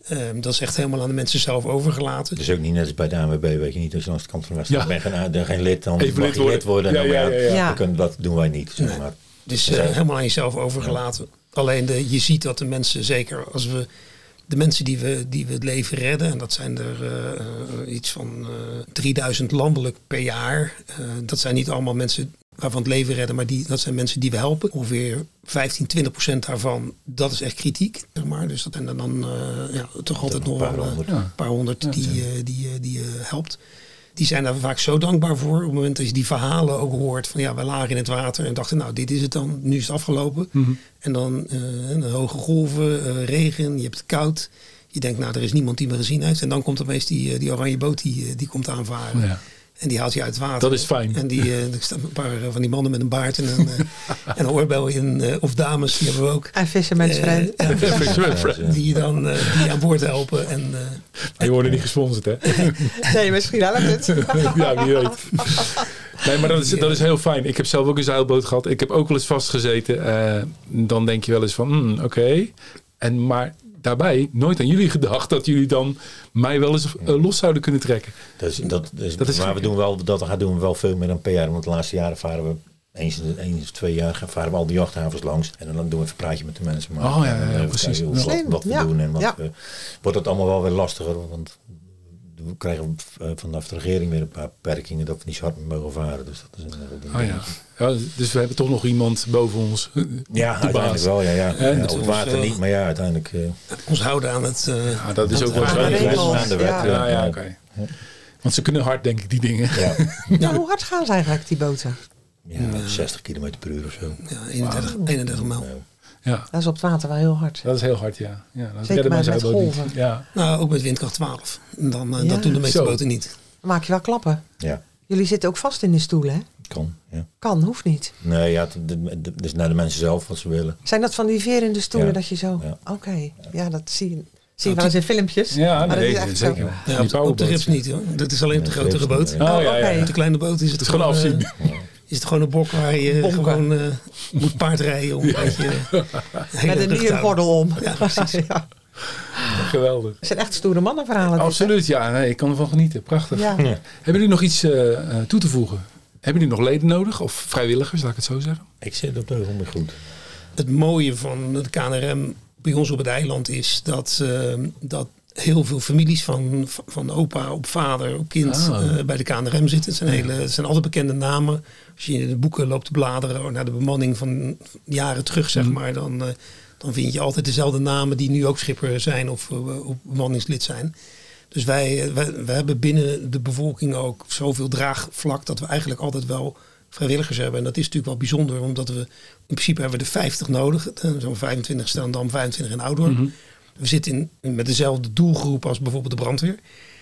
Um, dat is echt helemaal aan de mensen zelf overgelaten. Dus ook niet net als bij de A N W B, weet je niet. Als je langs de kant van de wedstrijd Ja. bent, geen, geen lid, dan Even mag lid je lid worden. Ja, En dan, ja, ja, ja, ja. Ja. dan kunnen, dat doen wij niet. Zeg Nee. maar. Dus Dus, uh, uh, helemaal aan jezelf overgelaten. Alleen de, je ziet dat de mensen, zeker als we de mensen die we, die we het leven redden, en dat zijn er uh, uh, iets van uh, drieduizend landelijk per jaar. Uh, dat zijn niet allemaal mensen waarvan het leven redden, maar die, dat zijn mensen die we helpen. Ongeveer vijftien, twintig procent daarvan, dat is echt kritiek. Zeg maar. Dus dat zijn er dan uh, ja, toch altijd nog een paar wel honderd. een Ja. paar honderd Ja, die, ja. uh, die, uh, die je uh, helpt. Die zijn daar vaak zo dankbaar voor. Op het moment dat je die verhalen ook hoort. Van ja, wij lagen in het water en dachten nou dit is het dan. Nu is het afgelopen. Mm-hmm. En dan uh, de hoge golven, uh, regen, je hebt het koud. Je denkt nou er is niemand die me gezien heeft. En dan komt opeens die, uh, die oranje boot die, uh, die komt aanvaren. Ja. En die haalt je uit het water. Dat is fijn. En die, uh, er staan een paar uh, van die mannen met een baard en een, uh, en een oorbel in. Uh, of dames, die hebben we ook. En Fisherman's Uh, Friend. ja, Fisherman's Friend. die je dan uh, die je aan boord helpen. En, uh, Die worden niet gesponsord, hè? Nee, misschien helpt het. Ja, wie weet. Nee, maar dat is, dat is heel fijn. Ik heb zelf ook een zeilboot gehad. Ik heb ook wel eens vastgezeten. Uh, dan denk je wel eens van, mm, oké. Okay. En maar daarbij nooit aan jullie gedacht dat jullie dan mij wel eens uh, los zouden kunnen trekken. Dat is, dat, is, Dat is maar gek, we doen wel, dat gaan doen we wel veel meer dan per jaar. Want de laatste jaren varen we eens, eens of twee jaar varen we al die jachthavens langs. En dan doen we even een praatje met de mensen. Maar Oh, ja, ja, en dan ja, even precies. kijken hoe- Ja. Wat, wat we Ja. doen en wat Ja. we, wordt het allemaal wel weer lastiger. Want we krijgen uh, vanaf de regering weer een paar beperkingen dat we niet zo hard meer mogen varen. Dus dat is een, een Oh, ja. Ja, dus we hebben toch nog iemand boven ons. Ja, de uiteindelijk baas. wel. Ja, ja. En ja, het op het was, water uh, niet, maar ja, uiteindelijk... Uh, ons houden aan het... Uh, Ja, dat is aan ook het- wel aan zo. de regels. aan de wet. Ja. Ja, ja, oké. Okay. Want ze kunnen hard, denk ik, die dingen. Ja, Ja, hoe hard gaan ze eigenlijk, die boten? ja, zestig kilometer per uur of zo. Ja, eenendertig, eenendertig mijl. Ja, Dat is op het water wel heel hard. dat is heel hard, ja. ja dat Zeker redden met- mijn met zeilboot niet. golven. Ja. Nou, ook met windkracht twaalf. En dan, uh, Ja. dat doen de meeste Zo. boten niet. Dan maak je wel klappen. Ja, Jullie zitten ook vast in de stoel, hè? kan. Ja. Kan, hoeft niet. Nee, ja, het de, de, dus naar de mensen zelf wat ze willen. Zijn dat van die verende stoelen Ja. dat je zo... Ja. Oké, okay. Ja, dat zie je, zie je wel eens in filmpjes. Ja, maar nee, dat is echt zeker. zo. wel. Ja, Die op, op de powerboats. rips niet hoor. Dat is alleen op de Nee, grotere rips boot. niet, Oh, Oh, ja, ja, oké. ja. Op de kleine boot is het, Het is gewoon afzien. eh, is het gewoon een bok waar je Bonken. gewoon uh, moet paardrijden om een beetje... Met een niergordel om. Ja, precies. Ja. Geweldig. Het zijn echt stoere mannenverhalen. dit, hè? Absoluut, ja. Nee, ik kan ervan genieten. Prachtig. Ja. Hebben jullie nog iets uh, uh, toe te voegen? Hebben jullie nog leden nodig? Of vrijwilligers, laat ik het zo zeggen? Ik zit op de ogenblik goed. Het mooie van de K N R M bij ons op het eiland is dat, uh, dat heel veel families van, van opa op vader op kind Ah. uh, bij de K N R M zitten. Het zijn, hele, het zijn altijd bekende namen. Als je in de boeken loopt te bladeren naar de bemanning van jaren terug, zeg Mm. maar, dan, uh, dan vind je altijd dezelfde namen die nu ook schipper zijn of uh, op bemanningslid zijn. Dus wij, wij, wij hebben binnen de bevolking ook zoveel draagvlak dat we eigenlijk altijd wel vrijwilligers hebben. En dat is natuurlijk wel bijzonder, omdat we in principe hebben we de vijftig nodig. Zo'n vijfentwintig Stellendam, vijfentwintig in Ouddorp. Mm-hmm. We zitten in, met dezelfde doelgroep als bijvoorbeeld de brandweer.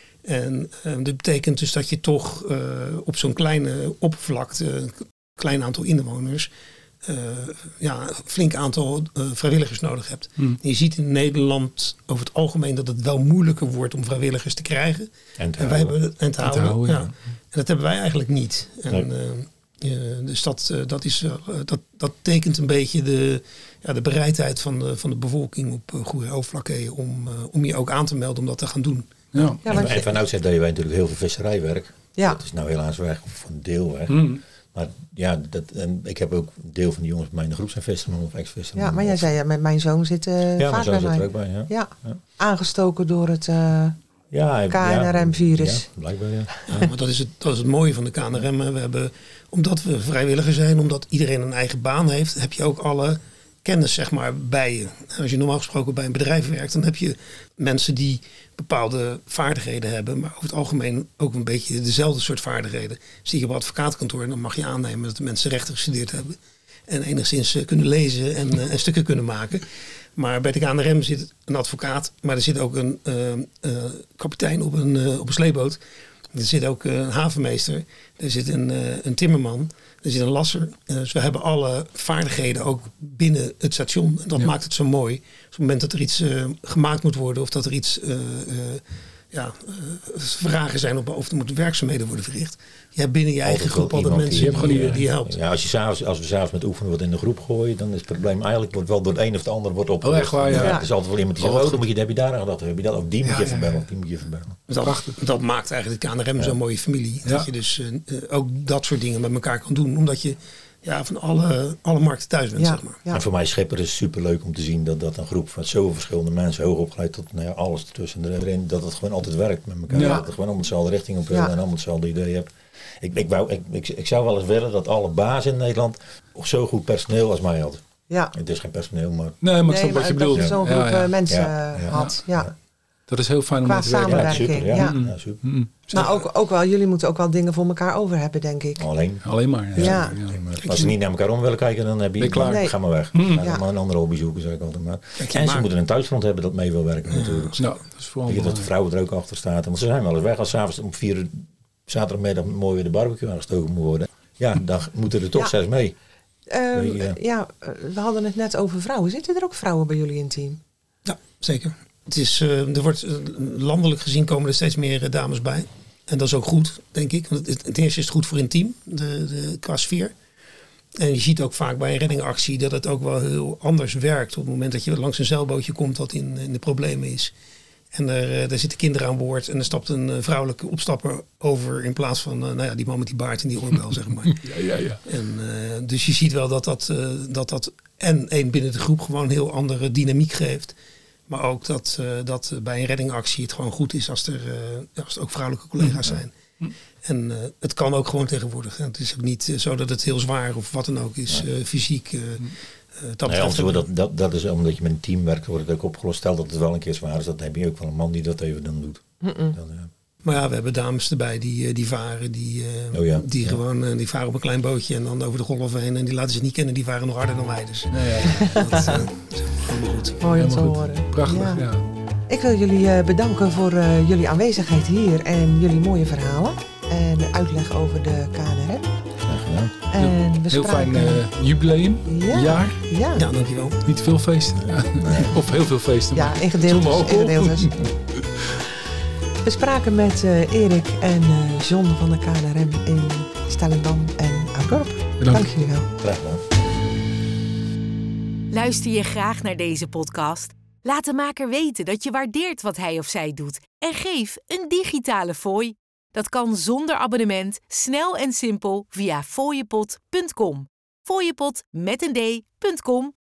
En uh, dat betekent dus dat je toch uh, op zo'n kleine oppervlakte, klein aantal inwoners, uh, ja, een flink aantal uh, vrijwilligers nodig hebt. Mm. En je ziet in Nederland over het algemeen dat het wel moeilijker wordt om vrijwilligers te krijgen. En te En wij houden. hebben en te En te houden. houden, ja. ja. En dat hebben wij eigenlijk niet. En, Nee. uh, uh, dus dat, uh, dat, is, uh, dat, dat tekent een beetje de, ja, de bereidheid van de, van de bevolking op uh, goede hoofdvlakken om, uh, om je ook aan te melden om dat te gaan doen. Ja. Ja, En, want en je- van oudsher deden wij natuurlijk heel veel visserijwerk. Ja. Dat is nou helaas weg, of voor een deel weg. Mm. Maar ja, dat, en ik heb ook een deel van de jongens bij mij in de groep zijn visserman of ex-visserman. ja, maar jij Of- zei, ja, met mijn zoon zit uh, Ja, maar vaak zo bij zit er mij. ook bij, ja. Ja. Ja. Aangestoken door het... Uh, Ja, hij- K N R M-virus. Ja, blijkbaar, ja. Ja, maar dat is, het, dat is het mooie van de K N R M. We hebben, omdat we vrijwilliger zijn, omdat iedereen een eigen baan heeft, heb je ook alle kennis zeg maar, bij je. Als je normaal gesproken bij een bedrijf werkt, dan heb je mensen die bepaalde vaardigheden hebben, maar over het algemeen ook een beetje dezelfde soort vaardigheden. Zie je op een advocaatkantoor, dan mag je aannemen dat de mensen rechten gestudeerd hebben en enigszins uh, kunnen lezen en, uh, en stukken kunnen maken. Maar bij de K N R M zit een advocaat, maar er zit ook een uh, uh, kapitein op een, uh, op een sleeboot. Er zit ook uh, een havenmeester. Er zit een, uh, een timmerman. Er zit een lasser. Uh, dus we hebben alle vaardigheden ook binnen het station. En dat Ja. maakt het zo mooi. Dus op het moment dat er iets uh, gemaakt moet worden of dat er iets uh, uh, ja, uh, vragen zijn op, of er moeten werkzaamheden worden verricht. Je hebt binnen je eigen Altijd groep wel altijd iemand mensen die- die, die, ja, die helpt. Ja, als, je s'avonds, als we s'avonds met oefenen wat in de groep gooien, dan is het probleem eigenlijk wordt wel door het een of de ander wordt opgelost. echt waar, ja. Er is altijd wel iemand die Oh, zegt, oh, goed. dan moet je, dan heb je daar aan gedacht, dan heb je dat, of die moet Ja, je even ja, ja. bellen, die moet je even bellen. Dat, dat maakt eigenlijk het K N R M zo'n mooie familie. Ja. Dat je dus uh, uh, ook dat soort dingen met elkaar kan doen. Omdat je ja, van alle, alle markten thuis bent, Ja, zeg maar. ja. En voor mij Schipper is het superleuk om te zien dat, dat een groep van zoveel verschillende mensen, hoog opgeleid tot nou ja, alles ertussen en erin, dat het gewoon altijd werkt met elkaar. Ja. Dat het gewoon allemaal dezelfde richting op wil Ja. en allemaal hetzelfde idee hebt. Ik, ik, wou, ik, ik, ik zou wel eens willen dat alle bazen in Nederland zo goed personeel als mij hadden. Ja. Het is geen personeel, maar Nee, maar ik snap Nee, wat je maar dat bedoelt. je zo'n groep Ja, ja. uh, mensen Ja, uh, ja. had. Ja. Dat is heel fijn om Qua mee te werken. ja, samenwerking. super. Ja, ja. ja, super. Mm. Maar ook, ook wel, jullie moeten ook wel dingen voor elkaar over hebben, denk ik. Alleen. Alleen maar. Ja. Ja. Als ze niet naar elkaar om willen kijken, dan heb je Ben je klaar? Nee. Ga maar weg. Hmm. Ga Ja. maar een andere hobby zoeken, zeg ik altijd maar. Kijk, je En ze maakt- moeten een thuisfront hebben dat mee wil werken natuurlijk. Nou, dat is vooral Weet je, dat de belangrijk. vrouwen er ook achter staan. Want ze zijn wel eens weg als 's avonds om vier uur zaterdagmiddag mooi weer de barbecue aangestoken moet worden. Ja, dan moeten er toch Ja. zes mee. Ehm, Weet je, ja, uh, we hadden het net over vrouwen. Zitten er ook vrouwen bij jullie in het team? Ja, zeker. Het is, uh, er wordt, uh, landelijk gezien komen er steeds meer uh, dames bij. En dat is ook goed, denk ik. Want het, het eerste is het goed voor een team, de, de, qua sfeer. En je ziet ook vaak bij een reddingactie dat het ook wel heel anders werkt. Op het moment dat je langs een zeilbootje komt dat in, in de problemen is. En er, daar zitten kinderen aan boord. En er stapt een uh, vrouwelijke opstapper over. In plaats van uh, nou ja, die man met die baard en die oorbel, zeg maar. Ja, ja, ja. En, uh, dus je ziet wel dat dat, uh, dat dat en één binnen de groep gewoon een heel andere dynamiek geeft. Maar ook dat, uh, dat bij een reddingactie het gewoon goed is als er, uh, als er ook vrouwelijke collega's zijn. En uh, het kan ook gewoon tegenwoordig. Het is ook niet uh, zo dat het heel zwaar of wat dan ook is, uh, fysiek. Uh, uh, dat Nou ja, betreft- dat, dat, dat is omdat je met een team werkt, wordt het ook opgelost. Stel dat het wel een keer zwaar is, dan heb je ook wel een man die dat even dan doet. Dan, ja. Maar ja, we hebben dames erbij die, uh, die varen. Die, uh, Oh ja, die ja. gewoon uh, die varen op een klein bootje en dan over de golven heen. En die laten zich niet kennen, die varen nog harder dan wij. Dus Nee, ja. dat uh, is helemaal goed. Mooi om te Helemaal goed. horen. Prachtig, Ja. ja. Ik wil jullie uh, bedanken voor uh, jullie aanwezigheid hier en jullie mooie verhalen. En de uitleg over de K N R M. Graag gedaan. En we Heel fijn spraken- uh, jubileum. Ja. Jaar. Ja, Ja, dankjewel. Niet veel feesten. Ja. Of heel veel feesten. ja, maar in zonder gedeeltes. In alcohol. gedeeltes. We spraken met uh, Erik en uh, John van de K N R M in Stellendam en Oudorp. Bedankt. Dank jullie wel. Graag gedaan. Luister je graag naar deze podcast? Laat de maker weten dat je waardeert wat hij of zij doet en geef een digitale fooi. Dat kan zonder abonnement, snel en simpel via fooiepot punt com. Fooiepot met een d punt com